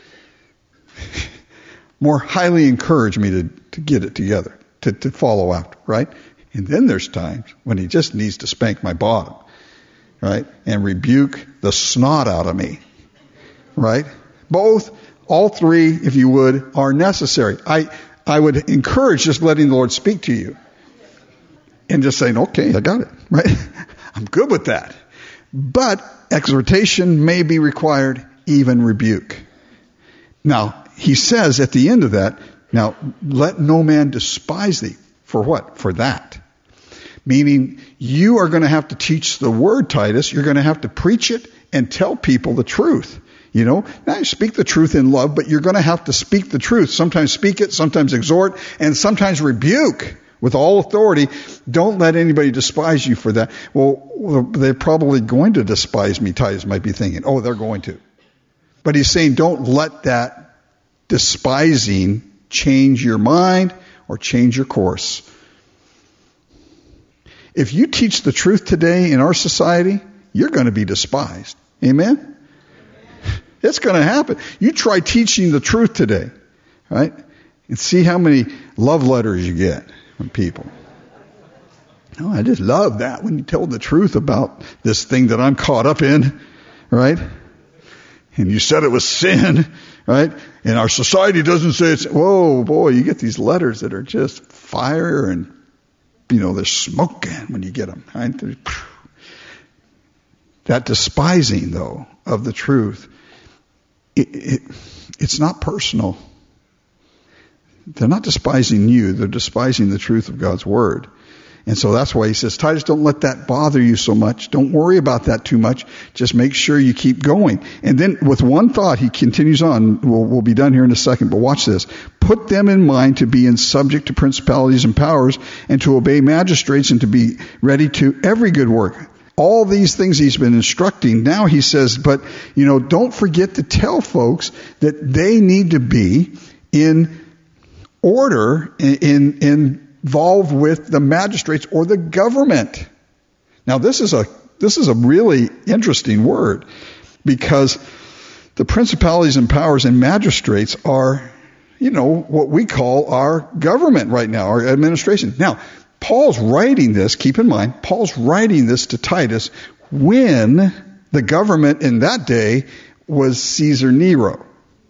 More highly encourage me to get it together, to follow after, right? And then there's times when He just needs to spank my bottom, right? And rebuke the snot out of me, right? Both, all three, if you would, are necessary. I would encourage just letting the Lord speak to you and just saying, okay, I got it, right? I'm good with that. But exhortation may be required, even rebuke. Now, he says at the end of that, now, let no man despise thee. For what? For that. Meaning, you are going to have to teach the word, Titus. You're going to have to preach it and tell people the truth. Now you speak the truth in love, but you're going to have to speak the truth. Sometimes speak it, sometimes exhort, and sometimes rebuke with all authority. Don't let anybody despise you for that. Well, they're probably going to despise me, Titus might be thinking. Oh, they're going to. But he's saying don't let that despising change your mind or change your course. If you teach the truth today in our society, you're going to be despised. Amen? It's going to happen. You try teaching the truth today, right? And see how many love letters you get from people. Oh, I just love that when you tell the truth about this thing that I'm caught up in, right? And you said it was sin, right? And our society doesn't say it's, whoa, boy, you get these letters that are just fire and, they're smoking when you get them, right? That despising, though, of the truth, it's not personal. They're not despising you. They're despising the truth of God's Word. And so that's why he says, Titus, don't let that bother you so much. Don't worry about that too much. Just make sure you keep going. And then with one thought, he continues on. We'll be done here in a second, but watch this. Put them in mind to be in subject to principalities and powers and to obey magistrates and to be ready to every good work. All these things he's been instructing. Now he says, but, don't forget to tell folks that they need to be in order, involved with the magistrates or the government. Now this is a really interesting word, because the principalities and powers and magistrates are, what we call our government right now, our administration. Now, Paul's writing this, keep in mind, Paul's writing this to Titus when the government in that day was Caesar Nero.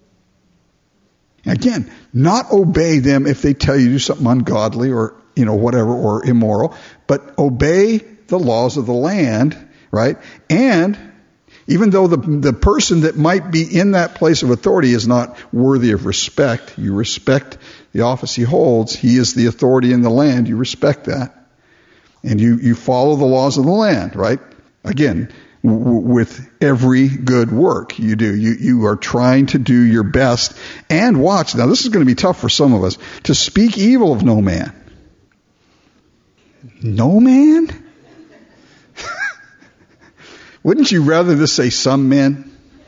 Again, not obey them if they tell you to do something ungodly or, whatever, or immoral, but obey the laws of the land, right? And even though the person that might be in that place of authority is not worthy of respect, you respect the office he holds. He is the authority in the land. You respect that. And you follow the laws of the land, right? Again, with every good work you do. You are trying to do your best. And watch, now this is going to be tough for some of us, to speak evil of no man. No man? Wouldn't you rather this say some men?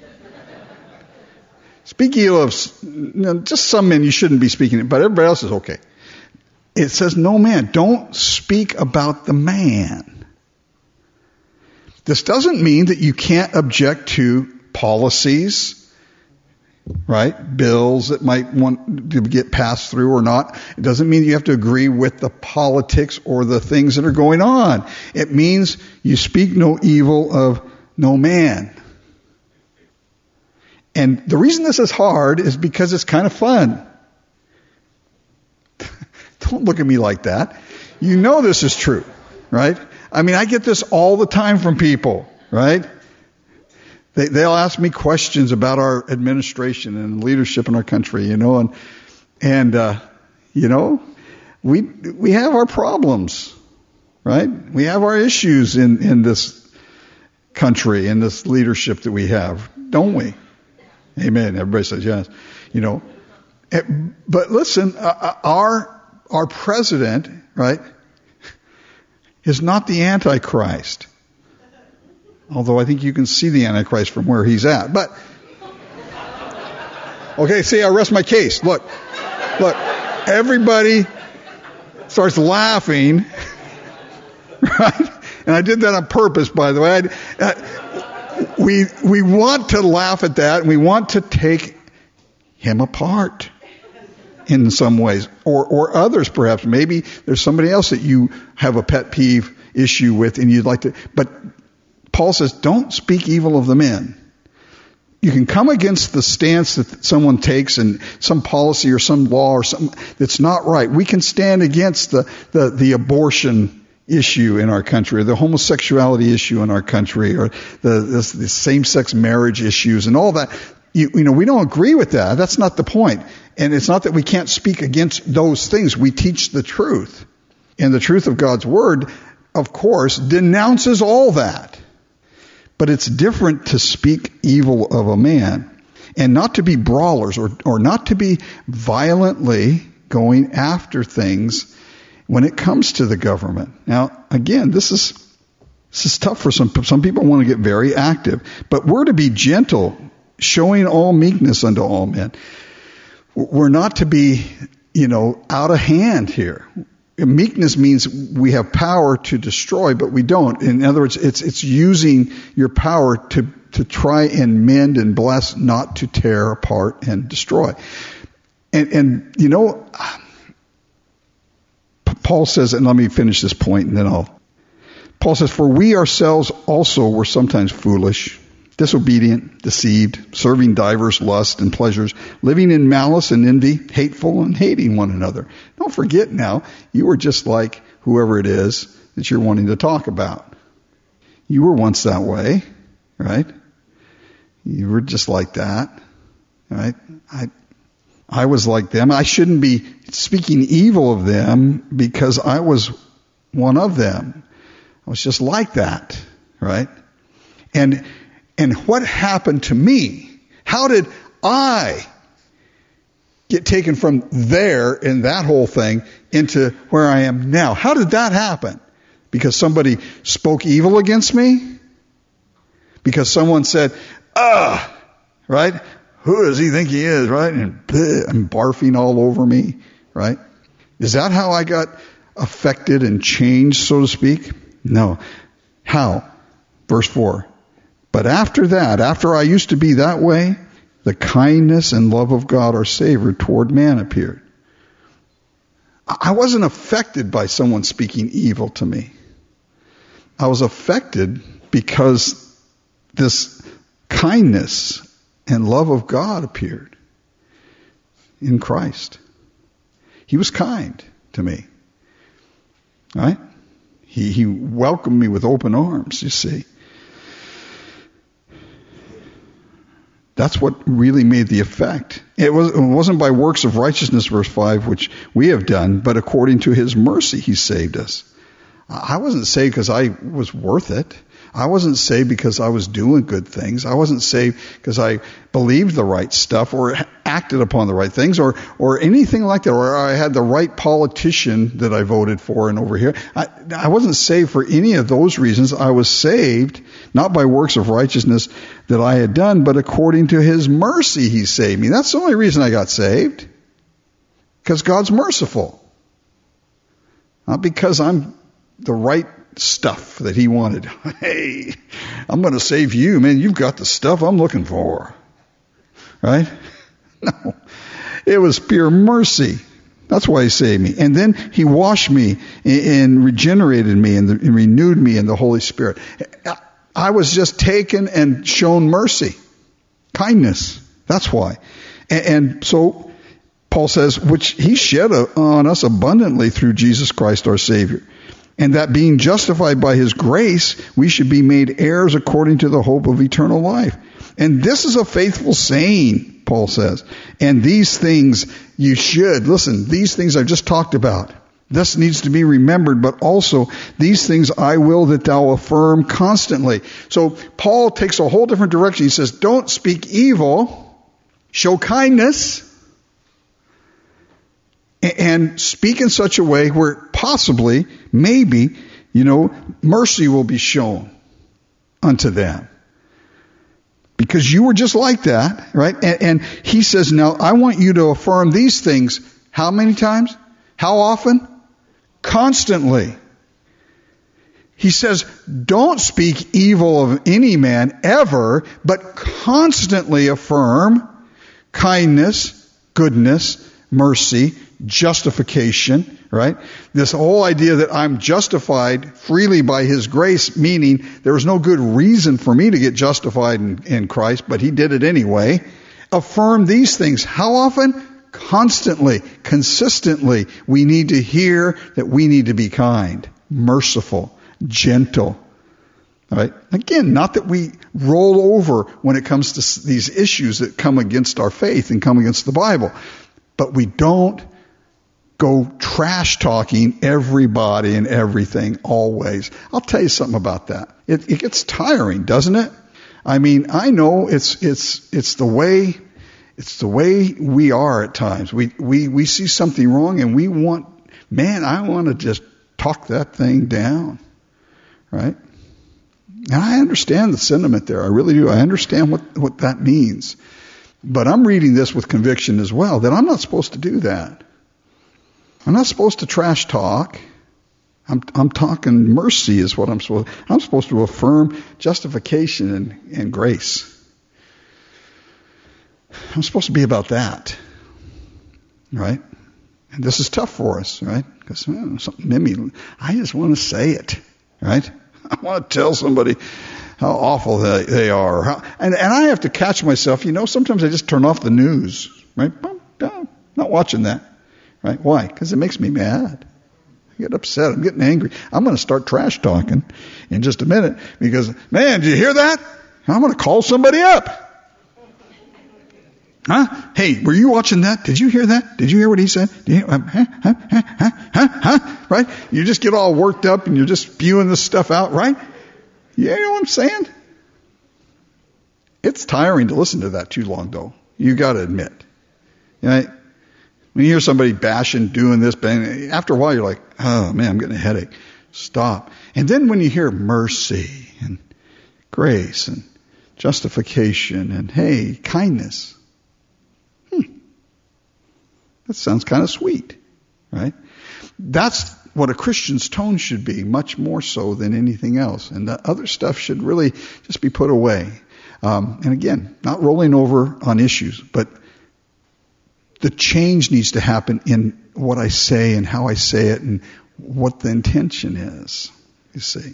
Speaking of just some men, you shouldn't be speaking it, but everybody else is okay. It says no man. Don't speak about the man. This doesn't mean that you can't object to policies, right? Bills that might want to get passed through or not. It doesn't mean you have to agree with the politics or the things that are going on. It means you speak no evil of no man. And the reason this is hard is because it's kind of fun. Don't look at me like that. You know this is true, right? I mean, I get this all the time from people, right? They'll ask me questions about our administration and leadership in our country, and we have our problems, right? We have our issues in this country, in this leadership that we have, don't we? Amen. Everybody says yes. But listen, our president, right, is not the Antichrist. Although I think you can see the Antichrist from where he's at. But, okay, see, I rest my case. Look, everybody starts laughing, right? And I did that on purpose, by the way. We want to laugh at that, and we want to take him apart in some ways, or others perhaps. Maybe there's somebody else that you have a pet peeve issue with, and you'd like to. But Paul says, don't speak evil of the men. You can come against the stance that someone takes and some policy or some law or something that's not right. We can stand against the abortion issue in our country, or the homosexuality issue in our country, or the same-sex marriage issues and all that. We don't agree with that. That's not the point. And it's not that we can't speak against those things. We teach the truth. And the truth of God's Word, of course, denounces all that. But it's different to speak evil of a man, and not to be brawlers, or not to be violently going after things when it comes to the government. Now, again, this is tough for some people want to get very active, but we're to be gentle, showing all meekness unto all men. We're not to be, out of hand here. Meekness means we have power to destroy, but we don't. In other words, it's using your power to try and mend and bless, not to tear apart and destroy. And Paul says, and let me finish this point and then Paul says, for we ourselves also were sometimes foolish, disobedient, deceived, serving divers lusts and pleasures, living in malice and envy, hateful and hating one another. Don't forget now, you were just like whoever it is that you're wanting to talk about. You were once that way, right? You were just like that, right? I was like them. I shouldn't be speaking evil of them because I was one of them. I was just like that, right? And what happened to me? How did I get taken from there in that whole thing into where I am now? How did that happen? Because somebody spoke evil against me? Because someone said, right? Who does he think he is, right? And barfing all over me, right? Is that how I got affected and changed, so to speak? No. How? Verse 4. But after that, after I used to be that way, the kindness and love of God our Savior toward man appeared. I wasn't affected by someone speaking evil to me. I was affected because this kindness and love of God appeared in Christ. He was kind to me. Right? He welcomed me with open arms, you see. That's what really made the effect. It wasn't by works of righteousness, verse 5, which we have done, but according to his mercy he saved us. I wasn't saved because I was worth it. I wasn't saved because I was doing good things. I wasn't saved because I believed the right stuff or acted upon the right things or anything like that, or I had the right politician that I voted for and over here. I wasn't saved for any of those reasons. I was saved not by works of righteousness that I had done, but according to His mercy He saved me. That's the only reason I got saved. Because God's merciful. Not because I'm the right stuff that He wanted. Hey, I'm going to save you, man. You've got the stuff I'm looking for. Right? No. It was pure mercy. That's why He saved me. And then He washed me and regenerated me and renewed me in the Holy Spirit. I was just taken and shown mercy. Kindness. That's why. And so Paul says, which He shed on us abundantly through Jesus Christ our Savior. And that being justified by His grace, we should be made heirs according to the hope of eternal life. And this is a faithful saying, Paul says. And these things you should, listen, these things I've just talked about. This needs to be remembered, but also these things I will that thou affirm constantly. So Paul takes a whole different direction. He says, don't speak evil, show kindness, and speak in such a way where possibly, maybe, mercy will be shown unto them. Because you were just like that, right? And he says, now I want you to affirm these things. How many times? How often? Constantly. He says, don't speak evil of any man ever, but constantly affirm kindness, goodness, mercy, justification, right? This whole idea that I'm justified freely by His grace, meaning there was no good reason for me to get justified in Christ, but He did it anyway. Affirm these things. How often? Constantly, consistently. We need to hear that we need to be kind, merciful, gentle. All right? Again, not that we roll over when it comes to these issues that come against our faith and come against the Bible, but we don't go trash talking everybody and everything always. I'll tell you something about that. It gets tiring, doesn't it? I mean, I know it's the way we are at times. We see something wrong and I want to just talk that thing down. Right? And I understand the sentiment there. I really do. I understand what that means. But I'm reading this with conviction as well, that I'm not supposed to do that. I'm not supposed to trash talk. I'm talking mercy is what I'm supposed to affirm justification and grace. I'm supposed to be about that. Right? And this is tough for us, right? Because something in me, I just want to say it. Right? I want to tell somebody how awful they are. And I have to catch myself. Sometimes I just turn off the news. Right? Not watching that. Right? Why? Because it makes me mad. I get upset. I'm getting angry. I'm going to start trash talking in just a minute because, man, did you hear that? I'm going to call somebody up. Huh? Hey, were you watching that? Did you hear that? Did you hear what he said? Right? You just get all worked up and you're just spewing this stuff out, right? You know what I'm saying? It's tiring to listen to that too long, though. You got to admit. Right? When you hear somebody bashing, doing this, bang, after a while you're like, oh man, I'm getting a headache. Stop. And then when you hear mercy and grace and justification and, hey, kindness, that sounds kind of sweet, right? That's what a Christian's tone should be, much more so than anything else. And the other stuff should really just be put away. And again, not rolling over on issues, but the change needs to happen in what I say and how I say it and what the intention is, you see.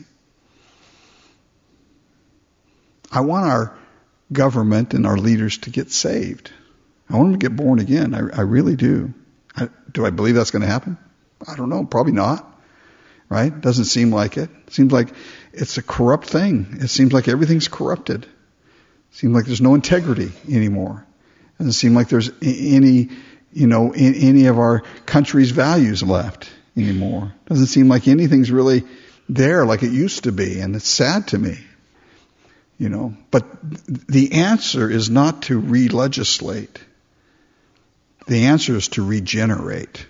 I want our government and our leaders to get saved. I want them to get born again. I really do. Do I believe that's going to happen? I don't know. Probably not. Right? Doesn't seem like it. Seems like it's a corrupt thing. It seems like everything's corrupted. Seems like there's no integrity anymore. Doesn't seem like there's any of our country's values left anymore. Doesn't seem like anything's really there like it used to be, and it's sad to me. But the answer is not to re-legislate. The answer is to regenerate.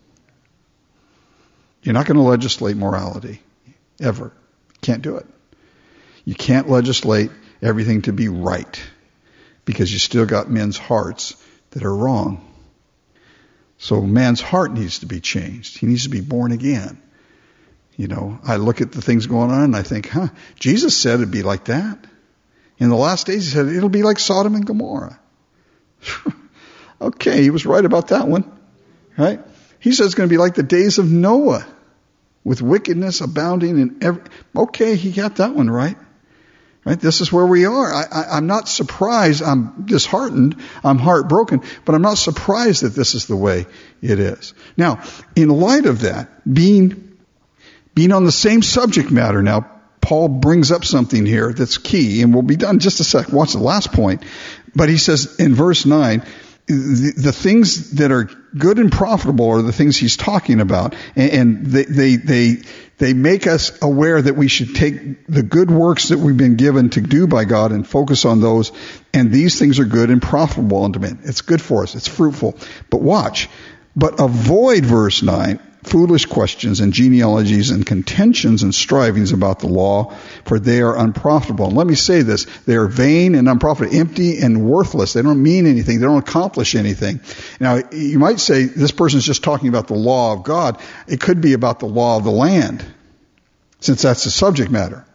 You're not going to legislate morality, ever. Can't do it. You can't legislate everything to be right, because you still got men's hearts that are wrong. So man's heart needs to be changed. He needs to be born again. I look at the things going on and I think, Jesus said it'd be like that. In the last days, he said it'll be like Sodom and Gomorrah. Okay, he was right about that one, right? He said it's going to be like the days of Noah, with wickedness abounding in every... Okay, he got that one right. Right? This is where we are. I'm not surprised. I'm disheartened. I'm heartbroken. But I'm not surprised that this is the way it is. Now, in light of that, being on the same subject matter now, Paul brings up something here that's key, and we'll be done in just a sec. Watch the last point. But he says in verse 9, the things that are good and profitable are the things he's talking about, and they make us aware that we should take the good works that we've been given to do by God and focus on those, and these things are good and profitable unto men. It's good for us. It's fruitful. But watch. But avoid, verse 9, foolish questions and genealogies and contentions and strivings about the law, for they are unprofitable. And let me say this, they are vain and unprofitable, empty and worthless. They don't mean anything. They don't accomplish anything. Now, you might say this person's just talking about the law of God. It could be about the law of the land, since that's the subject matter,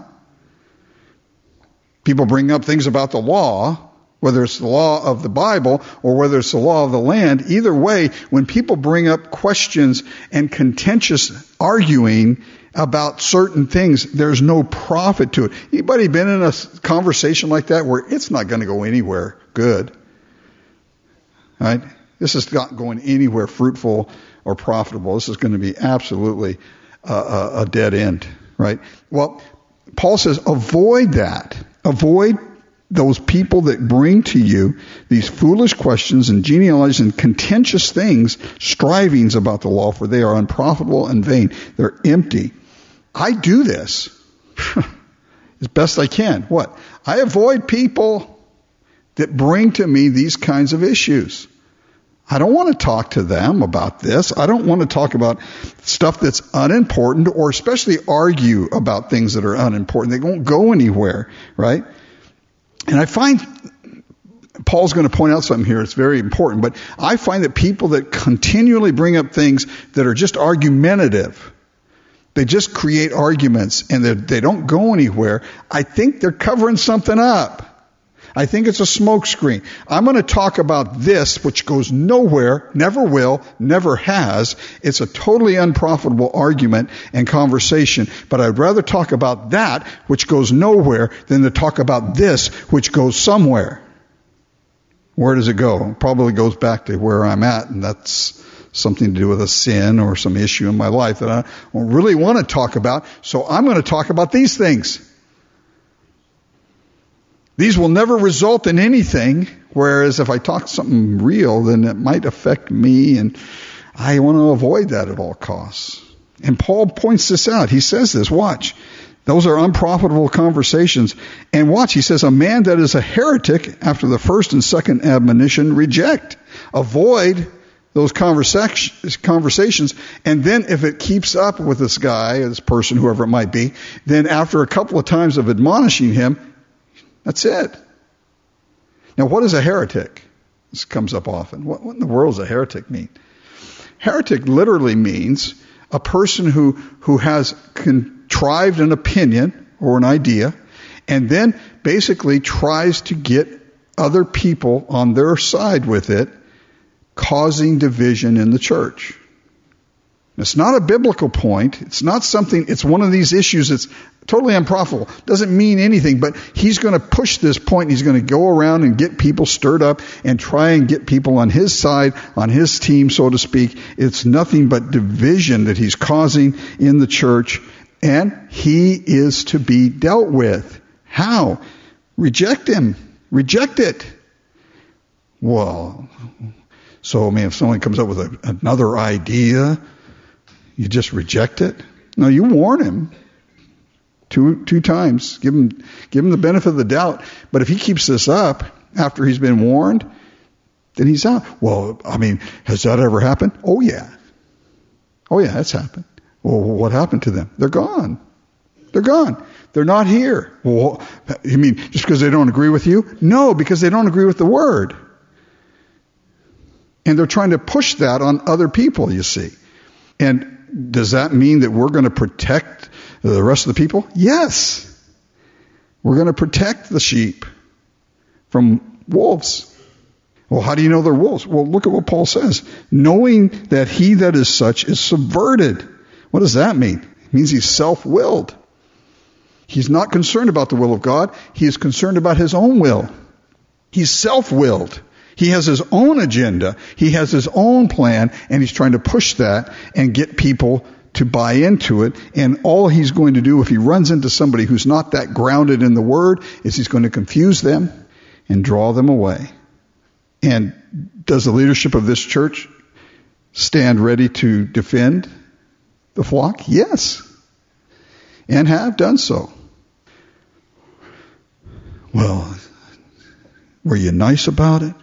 People bring up things about the law, whether it's the law of the Bible or whether it's the law of the land. Either way, when people bring up questions and contentious arguing about certain things, there's no profit to it. Anybody been in a conversation like that where it's not going to go anywhere good? Right? This is not going anywhere fruitful or profitable. This is going to be absolutely a dead end. Right? Well, Paul says avoid that. Avoid those people that bring to you these foolish questions and genealogies and contentious things, strivings about the law, for they are unprofitable and vain. They're empty. I do this as best I can. What? I avoid people that bring to me these kinds of issues. I don't want to talk to them about this. I don't want to talk about stuff that's unimportant, or especially argue about things that are unimportant. They won't go anywhere, right? And I find, Paul's going to point out something here, it's very important, but I find that people that continually bring up things that are just argumentative, they just create arguments and they don't go anywhere, I think they're covering something up. I think it's a smokescreen. I'm going to talk about this, which goes nowhere, never will, never has. It's a totally unprofitable argument and conversation, but I'd rather talk about that, which goes nowhere, than to talk about this, which goes somewhere. Where does it go? It probably goes back to where I'm at, and that's something to do with a sin or some issue in my life that I don't really want to talk about, so I'm going to talk about these things. These will never result in anything, whereas if I talk something real, then it might affect me, and I want to avoid that at all costs. And Paul points this out. He says this, watch. Those are unprofitable conversations. And watch, he says, a man that is a heretic after the first and second admonition, reject. Avoid those conversations. And then if it keeps up with this guy, this person, whoever it might be, then after a couple of times of admonishing him, that's it. Now, what is a heretic? This comes up often. What in the world does a heretic mean? Heretic literally means a person who has contrived an opinion or an idea and then basically tries to get other people on their side with it, causing division in the church. It's not a biblical point. It's not something, it's one of these issues that's totally unprofitable. Doesn't mean anything, but he's going to push this point. He's going to go around and get people stirred up and try and get people on his side, on his team, so to speak. It's nothing but division that he's causing in the church, and he is to be dealt with. How? Reject him. Reject it. Well, so, I mean, if someone comes up with another idea, you just reject it? No, you warn him. Two times. Give him the benefit of the doubt. But if he keeps this up after he's been warned, then he's out. Well, I mean, has that ever happened? Oh, yeah. Oh, yeah, that's happened. Well, what happened to them? They're gone. They're gone. They're not here. Well, you mean just because they don't agree with you? No, because they don't agree with the Word. And they're trying to push that on other people, you see. And does that mean that we're going to protect the rest of the people? Yes. We're going to protect the sheep from wolves. Well, how do you know they're wolves? Well, look at what Paul says. Knowing that he that is such is subverted. What does that mean? It means he's self-willed. He's not concerned about the will of God. He is concerned about his own will. He's self-willed. He has his own agenda. He has his own plan, and he's trying to push that and get people to buy into it. And all he's going to do if he runs into somebody who's not that grounded in the Word is he's going to confuse them and draw them away. And does the leadership of this church stand ready to defend the flock? Yes. And have done so. Well, were you nice about it?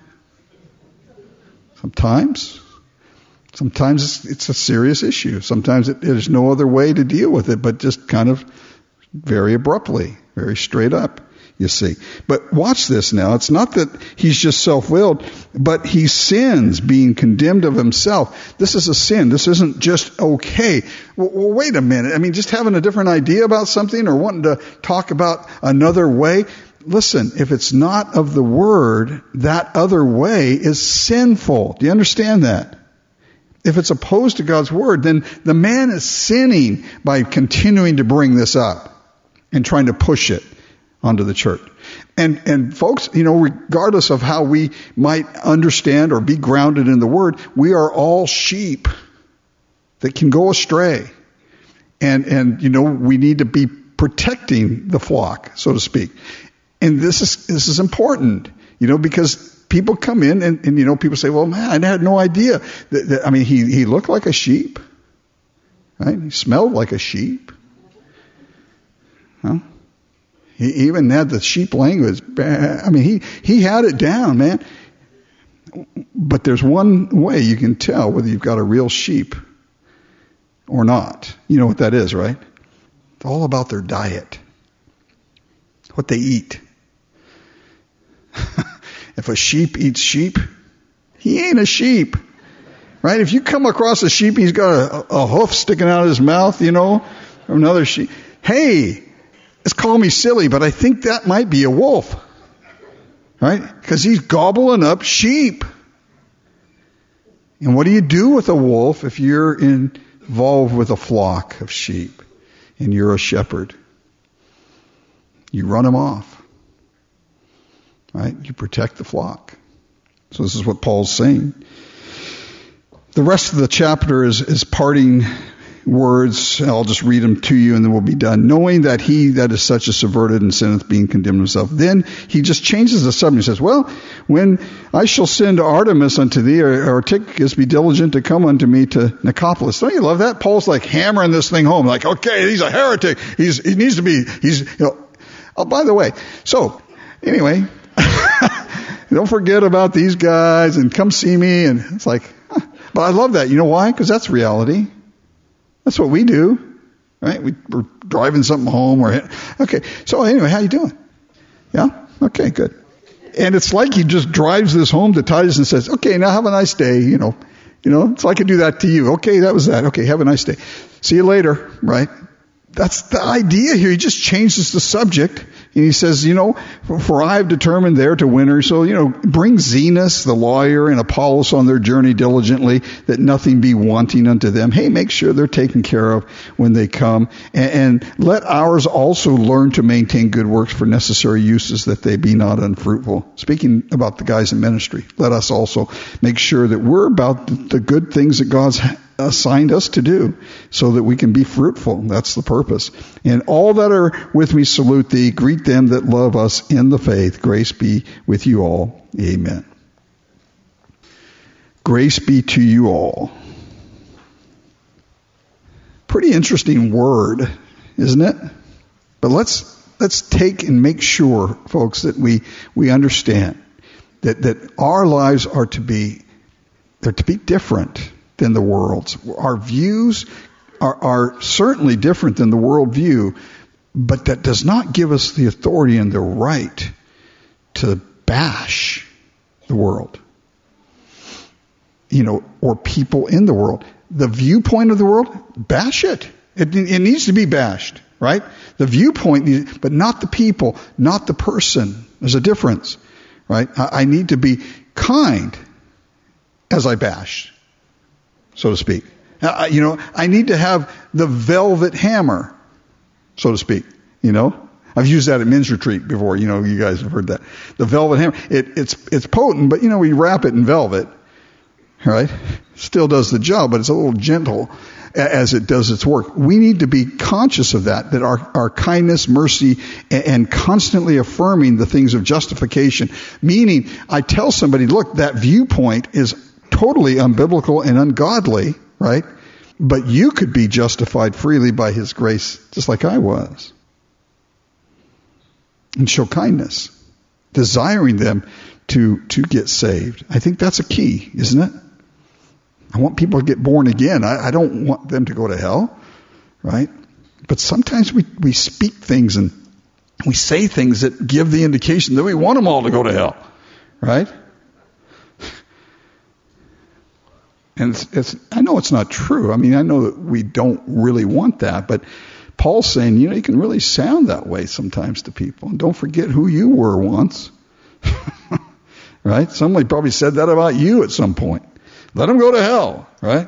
Sometimes it's a serious issue. Sometimes there's no other way to deal with it but just kind of very abruptly, very straight up, you see. But watch this now. It's not that he's just self-willed, but he sins, being condemned of himself. This is a sin. This isn't just okay. Well, wait a minute. I mean, just having a different idea about something or wanting to talk about another way. Listen, if it's not of the Word, that other way is sinful. Do you understand that? If it's opposed to God's Word, then the man is sinning by continuing to bring this up and trying to push it onto the church. And folks, regardless of how we might understand or be grounded in the Word, we are all sheep that can go astray. And we need to be protecting the flock, so to speak. And this is important, because people come in and people say, well, man, I had no idea. He looked like a sheep, right? He smelled like a sheep. Huh? He even had the sheep language. He had it down, man. But there's one way you can tell whether you've got a real sheep or not. You know what that is, right? It's all about their diet, what they eat. If a sheep eats sheep, he ain't a sheep, right? If you come across a sheep, he's got a hoof sticking out of his mouth, from another sheep. Hey, let's call me silly, but I think that might be a wolf, right? Because he's gobbling up sheep. And what do you do with a wolf if you're involved with a flock of sheep and you're a shepherd? You run him off. Right? You protect the flock. So this is what Paul's saying. The rest of the chapter is parting words. I'll just read them to you and then we'll be done. Knowing that he that is such is subverted and sinneth, being condemned himself. Then he just changes the subject. He says, well, when I shall send Artemis unto thee, or Tychicus, be diligent to come unto me to Nicopolis. Don't you love that? Paul's like hammering this thing home. Like, okay, he's a heretic. He needs to be, Oh, by the way, so anyway, don't forget about these guys and come see me. And it's like, but I love that. You know why? Because that's reality. That's what we do, right? We're driving something home. Okay. So anyway, how you doing? Yeah. Okay. Good. And it's like he just drives this home to Titus and says, okay, now have a nice day. It's like I do that to you. Okay. That was that. Okay. Have a nice day. See you later. Right? That's the idea here. He just changes the subject. And he says, for I have determined there to win her. So, bring Zenas, the lawyer, and Apollos on their journey diligently, that nothing be wanting unto them. Hey, make sure they're taken care of when they come. And let ours also learn to maintain good works for necessary uses, that they be not unfruitful. Speaking about the guys in ministry, let us also make sure that we're about the good things that God's assigned us to do, so that we can be fruitful. That's the purpose. And all that are with me salute thee. Greet them that love us in the faith. Grace be with you all. Amen. Grace be to you all. Pretty interesting word, isn't it? But let's take and make sure, folks, that we understand that our lives are to be different than the world's. Our views are certainly different than the world view, but that does not give us the authority and the right to bash the world, or people in the world. The viewpoint of the world, bash it. It needs to be bashed, right? The viewpoint, but not the people, not the person. There's a difference, right? I need to be kind as I bash, so to speak. I need to have the velvet hammer, so to speak. I've used that at men's retreat before. You guys have heard that. The velvet hammer. It's potent, but we wrap it in velvet, right? Still does the job, but it's a little gentle as it does its work. We need to be conscious of that our kindness, mercy, and constantly affirming the things of justification. Meaning, I tell somebody, look, that viewpoint is totally unbiblical and ungodly, right? But you could be justified freely by His grace, just like I was. And show kindness, desiring them to get saved. I think that's a key, isn't it? I want people to get born again. I don't want them to go to hell, right? But sometimes we speak things and we say things that give the indication that we want them all to go to hell, right? And I know it's not true. I know that we don't really want that, but Paul's saying, you can really sound that way sometimes to people. And don't forget who you were once, right? Somebody probably said that about you at some point. Let them go to hell, right?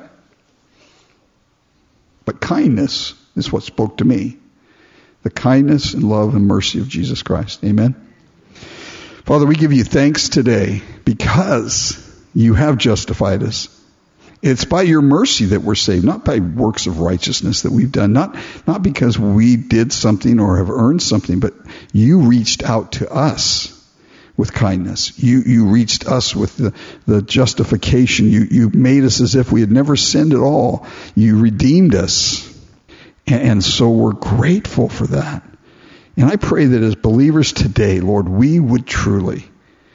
But kindness is what spoke to me. The kindness and love and mercy of Jesus Christ. Amen. Father, we give you thanks today because you have justified us. It's by your mercy that we're saved, not by works of righteousness that we've done, not because we did something or have earned something, but you reached out to us with kindness. You reached us with the justification. You made us as if we had never sinned at all. You redeemed us. And so we're grateful for that. And I pray that as believers today, Lord, we would truly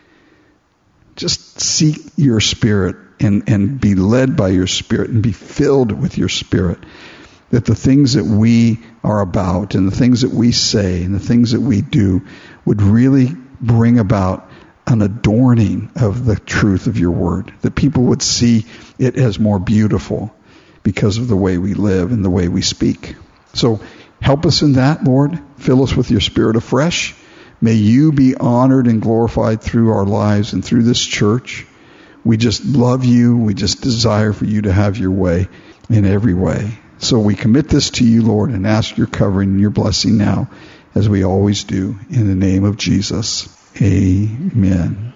just seek your Spirit and be led by your Spirit and be filled with your Spirit. That the things that we are about and the things that we say and the things that we do would really bring about an adorning of the truth of your word. That people would see it as more beautiful because of the way we live and the way we speak. So help us in that, Lord. Fill us with your Spirit afresh. May you be honored and glorified through our lives and through this church. We just love you. We just desire for you to have your way in every way. So we commit this to you, Lord, and ask your covering and your blessing now, as we always do, in the name of Jesus. Amen.